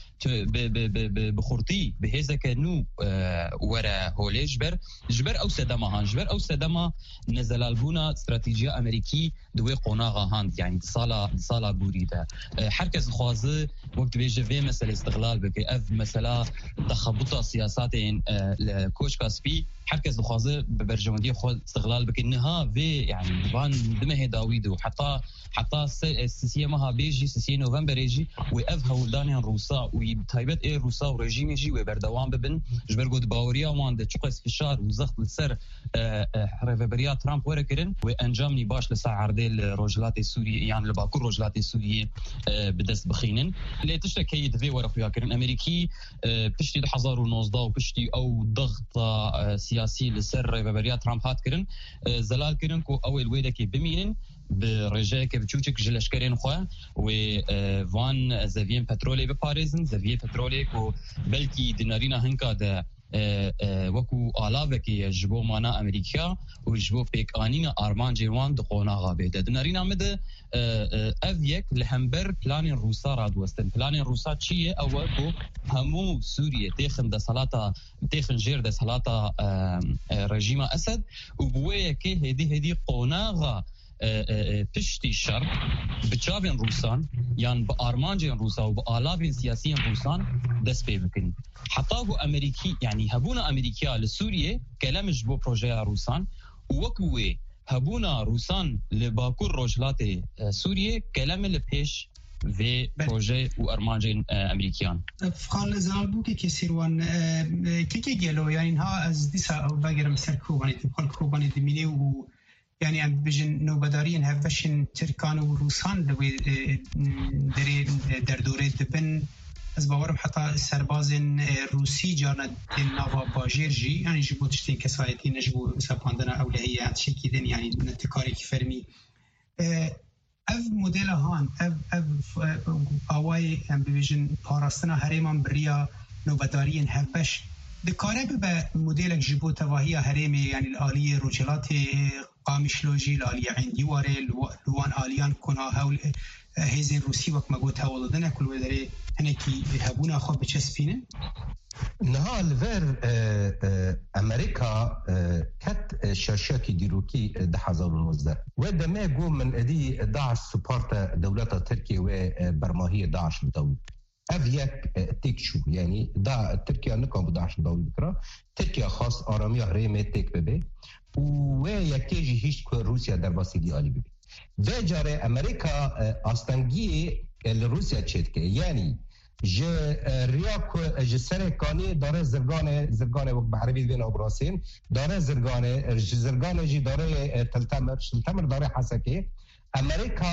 بخورتي بهذا كانو ورا هولي جبر او سدما هان جبر او سدما نزل البونا استراتيجية امريكي دوي قناغا هاند يعني صالة بوريده حركز خوازه وقت بيجي في مسألة استغلال بكي اف مسألة تخبط سياسات الكوش كاسبي حركز دخوازه ببرجمندي خود استغلال بكنها في يعني فان دمه داويد وحتى السياسيه ما بيجي سياسيه نوفمبر يجي وافها ولداني الروسا وتايبت اي روسا ورجيم يجي وبردوام ببن جبرغود باوريا وان د تشقس فشار وزخت لسر ريفبريا ترامب وركرن وانجامني باش لسعر ديل الرجلات السوريه يعني لباكور الرجلات السوريه بدس بخينن اللي تشتكي دفي ورا خويا كرن امريكي بتشتي 2019 وبتشتي او ضغط سياسي لسر ريفبريا ترامب هات كرن زلال كرن كو اول ويدك بمين برجاك بتشوتك جلشكرين خو وفان زافين بترولي بباريزن زافين بترولي كو بلكي دينارينا هنكا ده وكو آلاوكي جبو مانا أمريكا وجبو بيك آنينا آرمان جيوان دقونا غابيده دنارينا مده أفيك لهمبر بلانين روسا رادوستن بلانين روسا چيه أولكو همو سوريا تيخن ده صلاة تيخن جير ده صلاة رجيم أسد وبوية كي هدي قوناغا تشتي الشر بتشافين روسان يعني بأرمانجين روسا وبآلافين سياسيين روسان دس بيبكن حطاهو أمريكي يعني هبونا أمريكا لسوريا كلام جبو بروجيا روسان ووكوه هبونا روسان لباكور روجلات سوريا كلام لبيش في بروجي وأرمانجين أمريكيان فقال زالبوكي كسيروان كيكي جلو يعني ها از ديسا باقر مسار كوباني تبقى الكوباني دميني و يعني عم بيجن نوبدارين هفشن تركان وروسان دوي دري دردوري دبن از باورم حتى سربازن روسي جانا ناوا باجيرجي يعني جبو تشتين كسايتي نجبو ساباندنا أولهية شيكي دن يعني نتكاري كفرمي اف موديل هان اف اواي عم بيجن باراستنا هريمان بريا نوبدارين هفش دكاره به مدل جبو تواهی هرمی يعني الآلية رجلات قامشلوجي الآلية عندي واره لوان آليان كنا هول هزين روسي وقت ما قلت هولدنا كل ودري هنكي هبونا خو بچسبينن نها الفير امريكا كت شاشاكي ديروكي ده 2019 وده ما جو من ادي داعش سبارتا دولة تركيا وبرماهية داعش متوي أفيك تكشو يعني دا تركيا نكون بداعش دولة بكرة تركيا خاص آرامي هرمي تك ببي ويكيجي هيش كو روسيا در واسيدي آلي ببي ده جاري أمريكا أستنجي لروسيا تشتكي يعني جه رياكو جه سرکانی داره زرگانه وقت بعربی بین ابراسین داره زرگانه جی داره تلتمر داره حسکه امریکا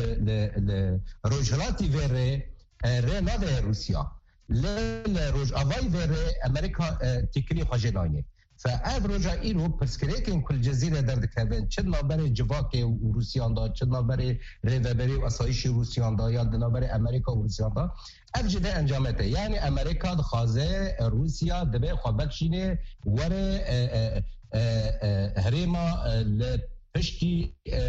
روجلاتی وره ناده روسیا لروج آوای وره امریکا تکلی خجلانه فاذ رجع ایرو پرسکریکن کل جزیره درد کردن چه نابر جواک و روسیان دا چه نابر ریوبری و اسایش روسیان دا یا نابر امریکا و روسیان دا افجده انجامته یعنی امریکا خازه روسیا دبه خوابکشینه وره هریما پشتی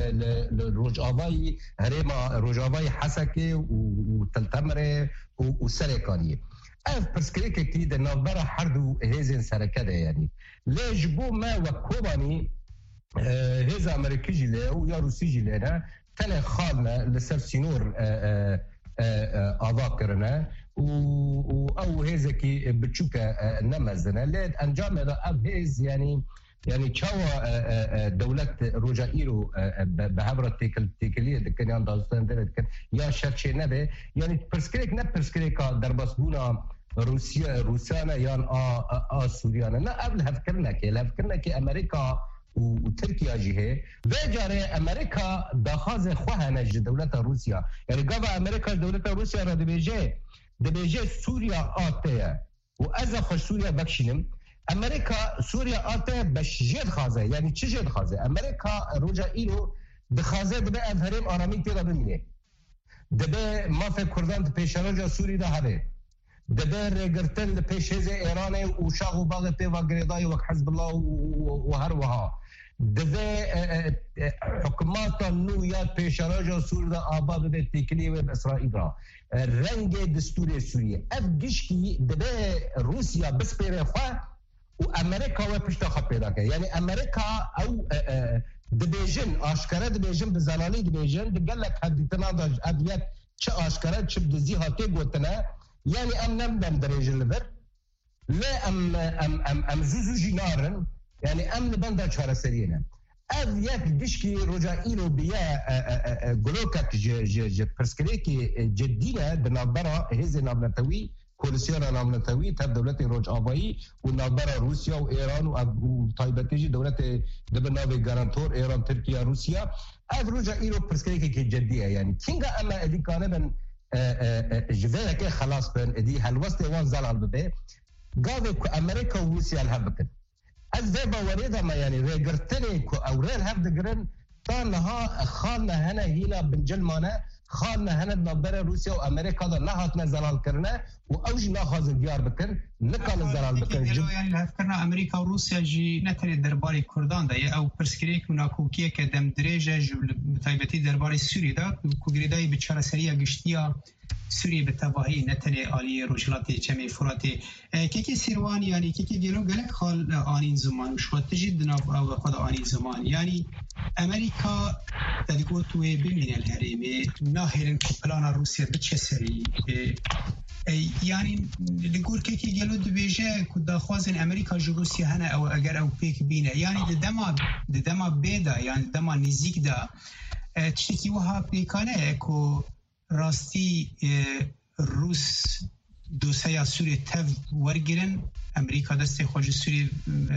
روجاوای هریما روجاوای حسکه و تلتمره و سرکانیه اف پرسکریکه که در نابر هر دو هیزن سرکده یعنی لیج بو ما وکوبانی هیز امریکی جیله و یا روسی جیله نه تل خالنا لسر سینور آوا کرنه و او هیزه که بچوکه نمزنه لید انجام دا اف هیز يعني چاوا دولت روجا ایرو به هبرت تکلیه دکن یا داستان دارد کن یا شرچه نبه یعنی پرسکریک نه پرسکریکا در بسبونا روسيانا يان سوريانا لا قبل هفكرنا كي امريكا وتركيا جهه بجاري امريكا دخاز خوها نج دولة روسيا يعني قبل امريكا دولة روسيا را دبيجي سوريا آتيا وأذا خوش سوريا بكشنم امريكا سوريا آتيا بش جد خازه يعني چه جد خازه امريكا رجع إلو دخازه دبي أفهرم آرامي تيرا بمينه دبي ما في كردان دبيشارجا سوري ده هذه دبي رجرتن دبيشيز إيران وشاغو باغ بيوا غريداي وك حزب الله وهروها دبي حكومات نويات بيشارجا سوري ده آباد دبي تكلية بإسرائيل رنگ دستور سوریه افگشکی دبی روسیا بس پیرخوا و امریکا و پشتا پیدا که یعنی امریکا او دبیجن آشکاره دبیجن بزلالی دبیجن دگلک حدیتنا دا ادویت چه آشکاره چه بدزی هاتی گوتنا یعنی ام نمدن درجه لبر لا ام زوزو جنارن يعني امن بندا چهار سرينا اذ يك دشكي رجائيلو بيا جلوكات ج برسكريكي جدينا بنظره هز نابلتوي كولسيرا نابلتوي تاع دولة روج اباي ونظره روسيا وايران وطيبتيجي دولة دبناوي غارانتور ايران تركيا روسيا اذ رجائيلو برسكريكي جديه يعني كينغا اما ادي كانبن جفاك خلاص بن ادي هالوسط وان زال بده قاعد امريكا وروسيا الهبكت الزبا وريدا ما يعني ريغرتني او ريل هاف دغرن طالها خالنا هنا هنا بنجلمانه خالنا هنا نبره روسيا وامريكا ده نهات نزلال كرنا واوج ناخذ ديار بكن نكال زلال بكن يعني هفكرنا امريكا وروسيا جي نتني درباري كردان ده او برسكريك مناكوكيه كدم دريجه بتايبتي درباري سوري ده كوغريداي بچاره سريا گشتيا سوري بالتباهي نتني آلية روجلاتي چمي فراتي كيكي سيروان يعني كيكي جيلو قلق خال آنين زمان وشوات تجد ناف أو قد آنين زمان يعني أمريكا تدقوتوه بمين الهريمي ناهرين كبلانا روسيا بچه سري يعني لقول كيكي جيلو دبيجه كدا خوازن أمريكا جو روسيا هنا أو أجر أو بيك بينا يعني ددما بيدا يعني ددما نزيك دا تشتكي وها بيكانه اكو راستی روس دوسیا سوری تف ورگیرن امریکا دست خوش سوری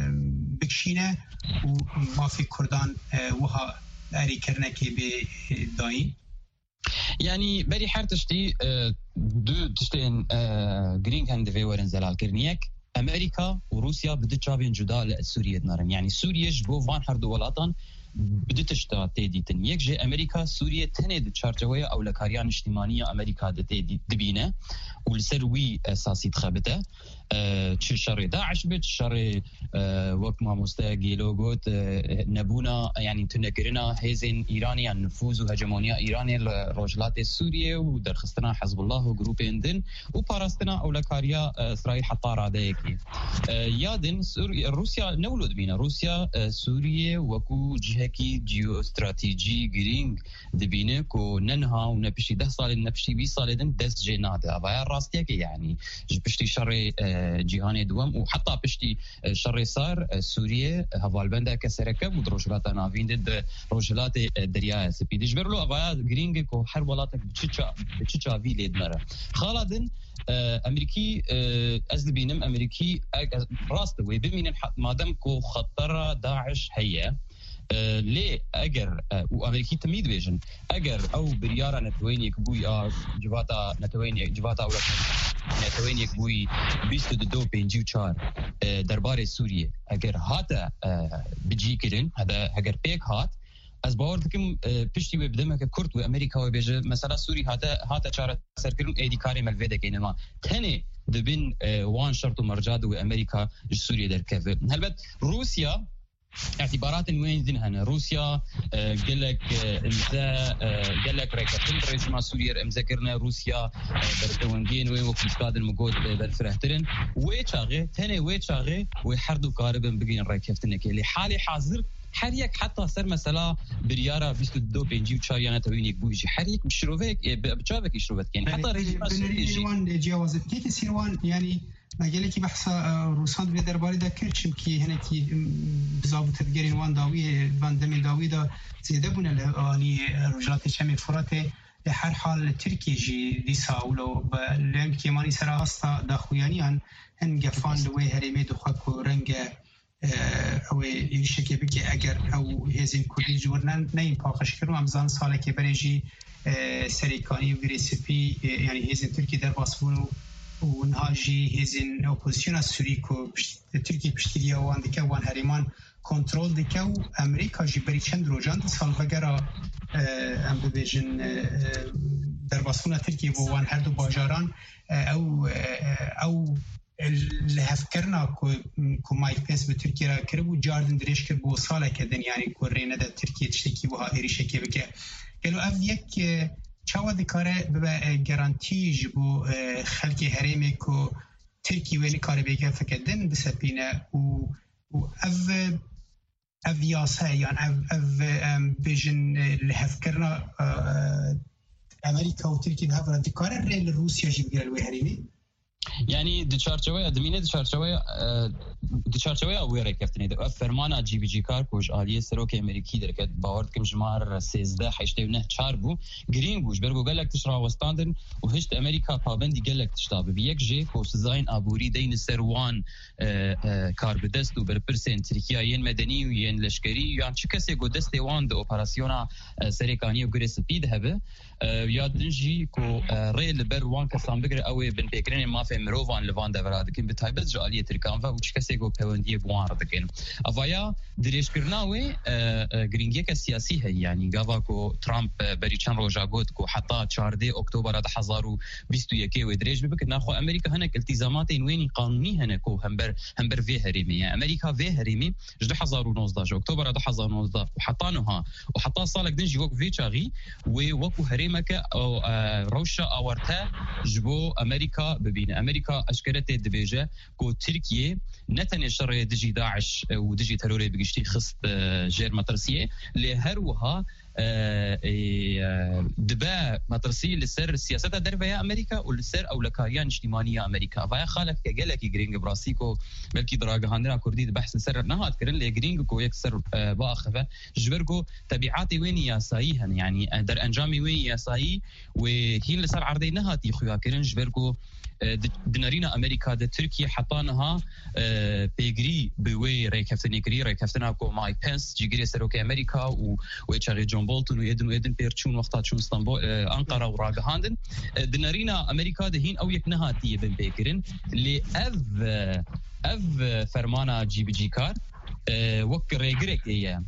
بکشینه و مافی کردان وها اری کرنه که به داین يعني بري حرتشتي دو تشتين جرين هاند فيورن زلال كرنيك امريكا وروسيا بدت شابين جدا سوريا نارن يعني سوريا جبو فان هر دولاتان بدت اشتا تيديتن يك جي امريكا سوريا تند تشارجويه او لكاريان اجتماعيه امريكا دتيدي دبينه والسروي اساسي تخبته تش شر داعش بت شر وقت ما مستقيلو قلت نبونا يعني تنكرنا هزين ايراني النفوذ وهجمونيا ايراني الرجلات السوريه ودرخستنا حزب الله وجروبين دن وبارستنا او لكاريا اسرائيل حتى راديكي يادن سوريا روسيا نولد بينا روسيا سوريا وكو جهكي جيو استراتيجي جرينج دبينه كو ننها ونبشي 10 سال نبشي 20 سال دن دس جيناده ابا راستيك يعني بشتي شر جهان دوم وحتى بشتي شر صار سوريا هفالبندا كسركب ودروجلات نافين ضد روجلات دريا سبيد جبرلو ابا جرينج كو حرب ولاتك بتشا في ليدمره خالدن امريكي ازلبينم امريكي راست وي بمين مادام كو خطر داعش هي ليه اجر وامريكي تميد فيجن اجر او بريارا نتوينيك بوي جواتا نتوينيك جواتا او نتوينيك بوي بيستو دو بينجيو چار دربار سوريا اجر هاتا بيجي كرين هذا اجر بيك هات از باور دکم پشتی و بدم که کرد و امریکا و بیجه مثلا سوری هاتا چاره سرکرون ایدی کاری ملوده که اینما تنه دبین وان شرط و مرجاد و امریکا سوريا در کفه هلبت روسيا اعتبارات وين ذنهنا روسيا قال لك امزا قال لك ركبتن رئيس سوريا امذكرنا روسيا بردوانجين وين وكستاد المقود بالفرهترن ويتشاغي تاني ويتشاغي ويحردوا قاربا بقين ركبتن اللي حالي حاضر حريك حتى صار مثلا بريارة بيستو دو بينجي وشاريانا توينيك بوجي حريك مشروفك بجابك يشروفك يعني حتى ريجيوان جاوزت كيف سيروان يعني مجالك بحث روسان في درباري دا كرشم كي هنا كي بزاف تدقرين وان داوي فان دمي داوي دا زيدا بنا لي رجلات شامي فراتي لحر حال تركي جي ديسا ولو لم كيماني سرا استا داخويانيان هن جفان لوي هرمي دخاكو رنگ او يشكي بكي اگر او هزين كلي جورنان نين باقش كرو امزان ساله كي بريجي سريكاني وريسبي يعني هزين تركي در باسبونو ونهاجي هزين اوبوزيسيون سوريكو تركي بشتريا وان ديكا وان هرمان كنترول ديكا امريكا جي بري چند روجان سال وگرا ام بيجن در باسبونا تركي وان هر دو باجاران او اللي هفكرنا كو مايك بنس بتركيا كربو جاردن دريش كربو صالة كدن يعني كورينا دا تركيا تشتكي وها إيريشة كيبكي قالوا أف يك چاوا دكاره ببا جارانتي جبو خلقي هريمي كو تركي وين كاره بيكا فكدن بسبينا و أف ياسا يعني أف بيجن اللي هفكرنا أمريكا وتركيا بهفرا دكاره ريل روسيا جيبقى الوي هريمي يعني دچارچوي دمينه دچارچوي اويره كفتني ده فرمانه جي بي جي كار كوج اليه سروك امريكي دركت باورد كم جمار 13 8 4 بو جرين بوش برغو قالك تشرا وستاندن وهشت امريكا بابندي قالك تشتاب بيك جي كو سزاين ابوري دين سروان كار بدست وبربرسن تركيا ين مدني وين لشكري يعني چكسي گو دستي وان د اوبراسيونا سريكاني وغريسبي ده يادنجي كو ريل بروان كسان بغير اوي بن بكرين ما في مروفان لفان دفراد كن بتايبت جاليه تركان وش كسي جو بوندي بوان دكن افايا دريش كرناوي جرينجي كسياسي هي يعني غافاكو ترامب بريچان روجا گوت كو حتى 4 اكتوبر 2021 ودريش بك ناخو امريكا هناك التزامات وين قانوني هناكو همبر في هريمي امريكا في هريمي 2019 اكتوبر 2019 وحطانوها وحطا صالك دنجي وك في تشاغي ووكو هريمك او روشا اورتا جبو امريكا ببين امريكا اشكرت دبيجه كو تركيا نتني شر دجي داعش ودجي تروري بقشتي خص جير مطرسيه لهروها دبا مطرسي لسر سياسه دربه امريكا ولسر اولكاريان اجتماعيه امريكا فيا خالك قالك جرينج براسيكو بلكي دراغاندرا كردي بحث سر نهات كرن لي جرينج كو يكسر باخفه جبركو تبعاتي وين ياسايها يعني در انجامي وين ياساي وهي اللي صار عرضي نهاتي خويا كرن جبركو دنارينا امريكا د تركيا حطانها بيجري بوي ريكفتني كري ريكفتنا كو مايك بنس جيجري سروك امريكا ويتشاري جون بولتون ويدن بيرتشون وقتها شون اسطنبول انقره وراغهاندن دنارينا امريكا دهين او يكنهاتي بن بيكرن اللي اف فرمانه جي بي جي كار وك ريغريك هي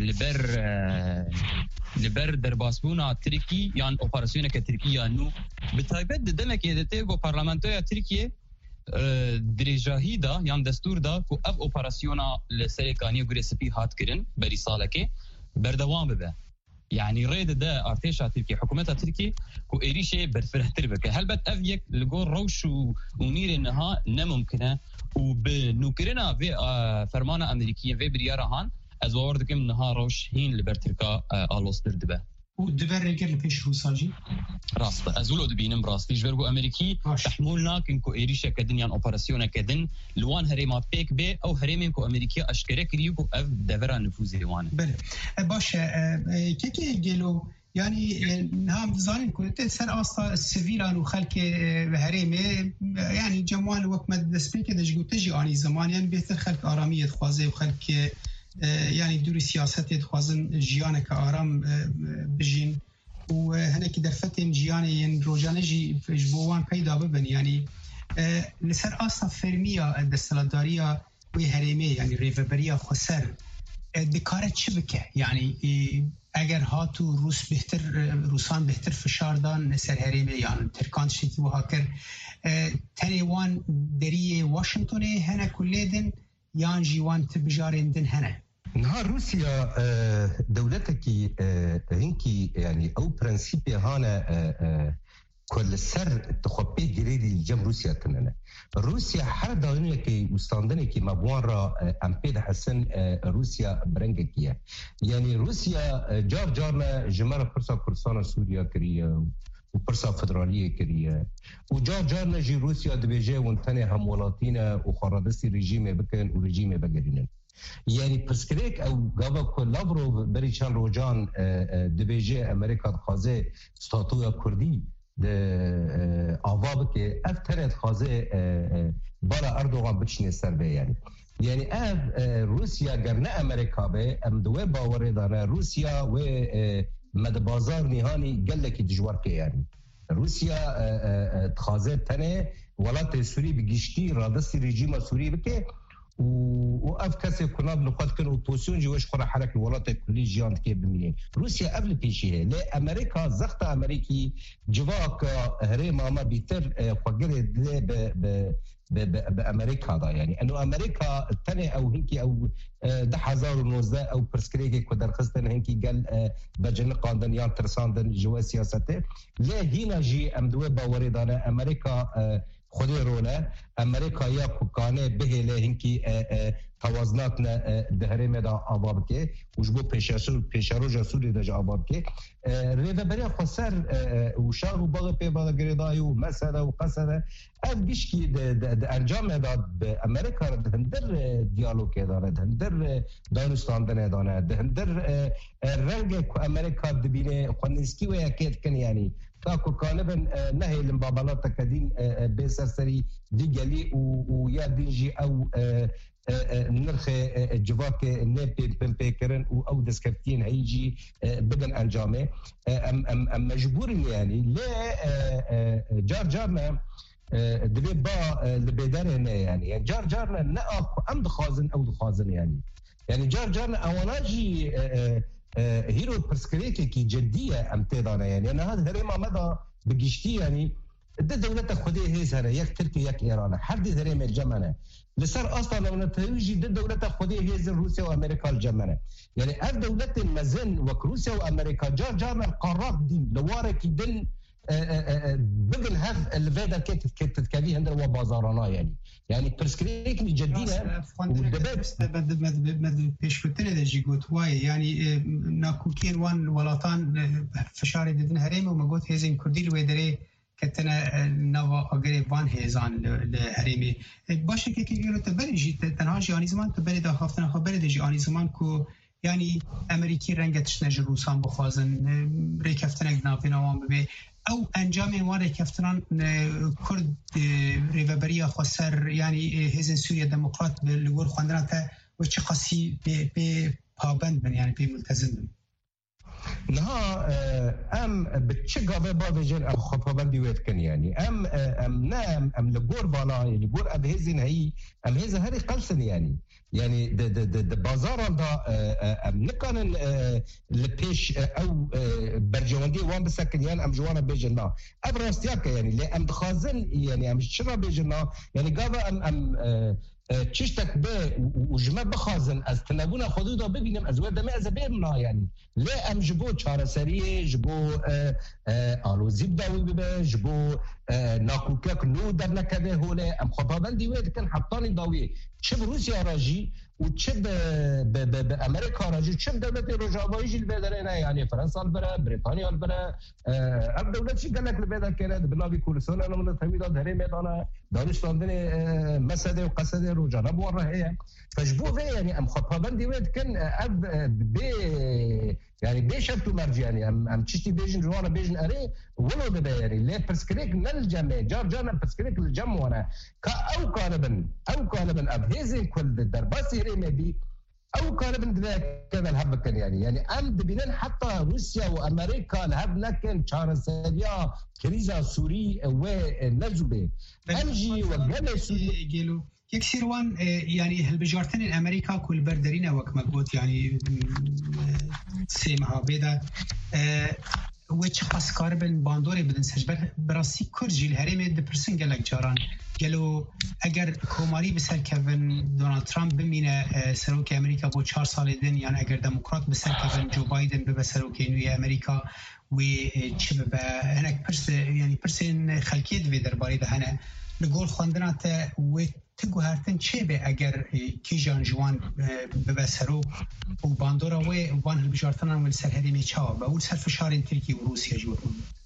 لبر درباسبونا تركي يعني اوبراسيون كتركيا انه بتايبت دمك يدتيغو بارلمانتويا تركيا دريجاهيدا يعني دستور دا كو اف اوبراسيونا لسريكاني وغريسبي هات كرن بري سالكي بردوام ببه يعني ريد ده ارتيشا تركي حكومتها تركي كو ايريشي برفرهتر بك هل بت افيك لغور روش ونير انها نممكنه وبنوكرنا في فرمانه امريكيه في بريارهان از وردكم نهار روش هين لبرتركا آلوستر دبه ودبر رجل لبيش روساجي راست ازولو دبينم راستي جبرغو امريكي تحملنا كنكو ايريشا كدن يعني اوبراسيونا كدن لوان هريما بيك بي او هريمين كو امريكي اشكرك كريوكو اف دفرا نفوذي وان بله باشا كيكي جيلو يعني نعم زانين كنت سر أصلا السفيران وخلك هريمة يعني جمال وقت ما دسبيك دش قلت تجي آني زمان يعني بيتر خلك آرامية خوازه وخلك يعني دوري سياسات يتخوازن جيانك آرام بجين وهناك درفتين جياني روجانجي جبوان پیدا ببن يعني لسر أصلا فرمية الدستلدارية وهريمة يعني ريفبرية خسر دكارة چبكه يعني اگر هاتو روسان بهتر فشار دان سر هريمه يعني ترکان شيتي وهاكر تايوان دري واشنطن هنا كليدن يان جيوان تبجارندن هنا نهار روسيا دولتك هنكي يعني او برنسيبي هانا كل سر تخبي جريدي جم روسيا كننا روسيا حر داينه كي مستندنه كي مبوان را امبيد حسن روسيا برنگكيه يعني روسيا جارنا جمره فرصه كردستان سوريا كريه وفرصه فدراليه كريه وجارنا جي روسيا دبيجي وانتني هم ولاتينا وخرادسي ريجيم بكن وريجيم بجرينن يعني برسكريك او غابا كولابروف بريشان روجان دبيجي امريكا خازه ستاتويا كردي د اوابك افترت خازه برا اردوغان بتشني سربه يعني روسيا قرنا امريكا به ام دوه باور داره روسيا و مد بازار نهاني قال لك دجوار يعني روسيا تخازه تنه ولات سوري بگشتي رادس رژیم سوري بك واف كسي كنا بنقد كانوا بوزيشن جوش خرا حركه الولايات كلي جيان كي بمين روسيا قبل بيشي لا امريكا زخت امريكي جواك هريما ما بيتر فقره بامريكا دا يعني انه امريكا الثانيه او هيك او 2019 او برسكريكي كدر خستن هيك قال بجن قاندن يان ترساندن جوا سياسته لا هنا جي امدوه باوردانه امريكا خودی روله امریکا یا کوکانه به له هنکی توازناتنا دهرمه دا آباب که وجبو پیشارو جسوری دا آباب که ریده برای خسر و شاغ و باغ پی باغ گریدای و مسده و قصده اف گشکی دا انجام دا امریکا دهندر دیالوگ داره دهندر دانستاندن دانه دهندر رنگ که امریکا دبینه خونسکی و یکیت کن یعنی تاكو كانبن نهي المبابلات تكدين بسرسري ديجالي ويا ديجي او نرخ جواك نبي بمبيكرن او دسكفتين هيجي بدن انجامه ام مجبور يعني لا جارنا دبي با لبدارنا يعني جارنا ناق ام دخازن او دخازن يعني جارنا اواناجي هيرو برسكريكي كي جديه امتدانا يعني انا هذا هريما مدى بجشتي يعني الدولة خديه هيز هنا يك تركيا يك ايران حد هريما الجمنه لسر اصلا لو نتويجي الدولة خديه هيز روسيا وامريكا الجمنه يعني الدولة مازن وروسيا وامريكا جارنا القارات دي لوارك دن بقل هذا الفيدا كيف تتكلي هندر وبازارنا يعني برسكريك جديدة ودبت مد بيشفتنا ده جيجوت واي يعني ناكوكين وان ولاتان فشاري ددن هريم وما قلت هزين كردي الويدري كتنا نوا أجري وان هزان الهريمي باشه كي يقولوا تبري جي تنهاش يعني زمان تبري ده خافتنا خبري ده يعني زمان كو يعني أمريكي رنگتش نجر روسان بخوازن ريكفتنا جنابنا وان ببي او انجام واره کفتران کرد ریوبریا خسر يعني هزن سوريا ديمقراط لغور خواندناته و چه قاسی به پابند بن يعني به ملتزم بن نها ام بتشقى بابجن ام خطابندي ويتكن يعني ام لغور بالا لغور اب هزن هي ام هزن هري قلسن يعني د بازاران دا ام نكان لبيش او برجواندي وان بسكن يعني ام جوانا بيجنا ابراستياك يعني لا ام دخازن يعني ام شرا بيجنا يعني قابا ام تشتك به وجمع بخازن از تنبون خودو دا ببینم از ود ما از بيرنا يعني لا ام جبو چاره سريه جبو الو زيب داوي ببه جبو ناكوكك نو در نكده هوله ام خطابندي ويد كان حطاني داوي چه روسيا راجي وچه بامريكا راجي چه دولت رجاويجي البدرنا يعني فرنسا البره بريطانيا البره اب دولت شي قال لك البدا كده بلاوي كولسون انا من تميد دهري ميدانا دانشتاندن مسده وقصده رجانا بوره هي فجبو يعني ام خطابندي ويد كان اب بي يعني بيشتو مرجع يعني ام تشتي بيجن جوانا بيجن اري ولو ده يعني لا برسكريك نلجمع جارجانا برسكريك الجم وانا او كانبن اب هيزي كل الدرباسي ريمي بي او كانبن كذا الهب كان يعني ام بينن حتى روسيا وامريكا الهب لكن تشارسيا كريزا سوري ونجبه امجي وجل سوري جيلو يكسر وان يعني هالبجارتين الامريكا كل بردرين وكما قلت يعني سيمها بيدا وچ خاص کاربن باندوری بدن سجبر براسی کرجی الهرم دپرسن گلک جاران گلو اگر کوماری بسر کوین دونالد ترامپ بمینه سروک امریکا با 4 سال دن یعنی اگر دموکرات بسر کوین جو بایدن به سروک نوی امریکا و چه به هناك پرس يعني پرسن خلقیت و درباره ده هنه لگول خواندنات و تگو هرتن چه به اگر کیجان جوان به سرو و باندورا و وان البجارتنا و سر هدیمی چاو و اول سر فشار ترکیه و روسیه جور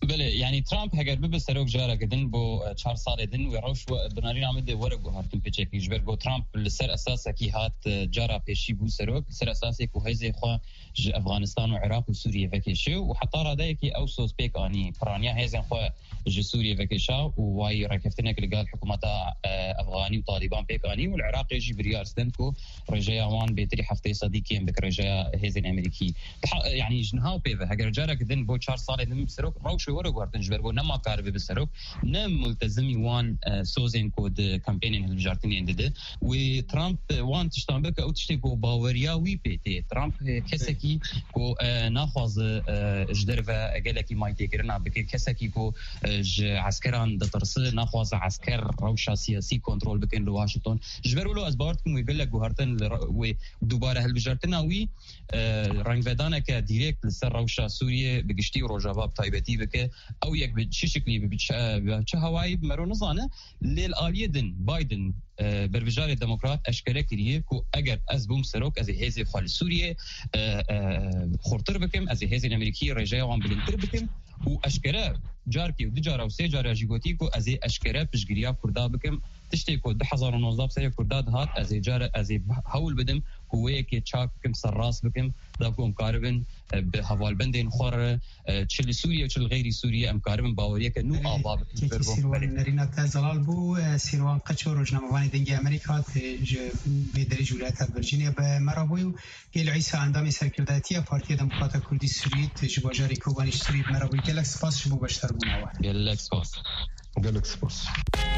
بله يعني ترامب هگر به سروک جارا کردن با 4 سال دن و روش بناری نامد ورق هاتن پیچه کیش بر با ترامپ لسر اساس کی هات جارا پیشی بو سروک سر اساس کو هیزه خو افغانستان و عراق و سوریه وکشه و حتی راده کی اوسوس پیک اني برانیا هیزه خو سوریه وکشا و واي ركفتنا لقال حكومه افغاني وطالبان پیک اني والعراق يجي بريارستن کو رجاء وان بيتري هفته صديقي بك رجاء هيزه امريكي يعني جنها بيفا هگر جارا کردن با 4 سال دن سروک روش ورق هاتن جبر نما كارب بسروك نم ملتزمي وان سوزين كود كامبينين الجارتيني عندده وترامب وان تشتامبك او تشتكو باوريا وي بي تي ترامب كسكي كو ناخذ جدرفا قالكي ما يتكرنا بك كسكي كو عسكران دترس ناخذ عسكر روشا سياسي كنترول بكن لواشنطن جبروا له اسبارتكم ويقول لك جوهرتن ودوباره هالبجارتنا وي رنگ ودانا كديريكت لسر روشا سوريا بقشتي وروجاباب تايبتي بك او یک به چه شکلی به چه هوایی مرو نزانه لیل آلیدن بایدن بروجار دموکرات اشکره کریه که اگر از بوم سروک از هیزی خال سوریه خورتر بکم از هیزی امریکی رجای وان بلندتر بکم و اشکره جارکی و دجارا و سه جارا جیگوتی که از اشکره پشگیریا کردا بکم تشتی که 2019 سری کرداد هات از جارا از حول بدم هویه که چاک بکم سراس بکم داکو مقاربن به حوالبندین خور چل سوریه و چل غیر سوریه مقاربن باوریه که نو آباب که سیروان نرینا تزلال بو سیروان قچو روزنامه‌وانی دنگی امریکا به درجه ولایت ورجینیا به مرابوی گل عیسی اندامی سرکرداتی پارتی دموکرات کردی سوریه تجواجاری کوبانیش سوریه مرابوی گلکس پاس شبو بشتر بوناوه گلکس پاس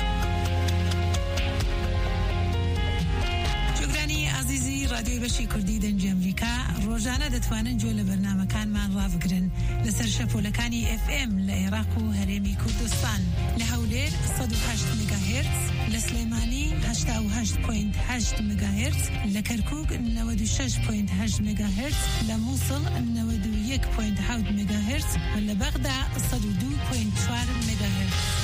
عزیزی رادیوی بەشی کوردی دەنگی ئەمریکا ڕۆژانە دەتوانن گوێ لە بەرنامەکانمان ڕابگرن لەسەر شەپۆلەکانی FM لە عێراق و هەرێمی کوردستان لە هەولێر 108 مگاهرتز لە سلێمانی 88.8 مگاهرتز لە کەرکووک 96.8 مگاهرتز لە مووسڵ 91.7 مگاهرتز و لە بەغدا 102.4 مگاهرتز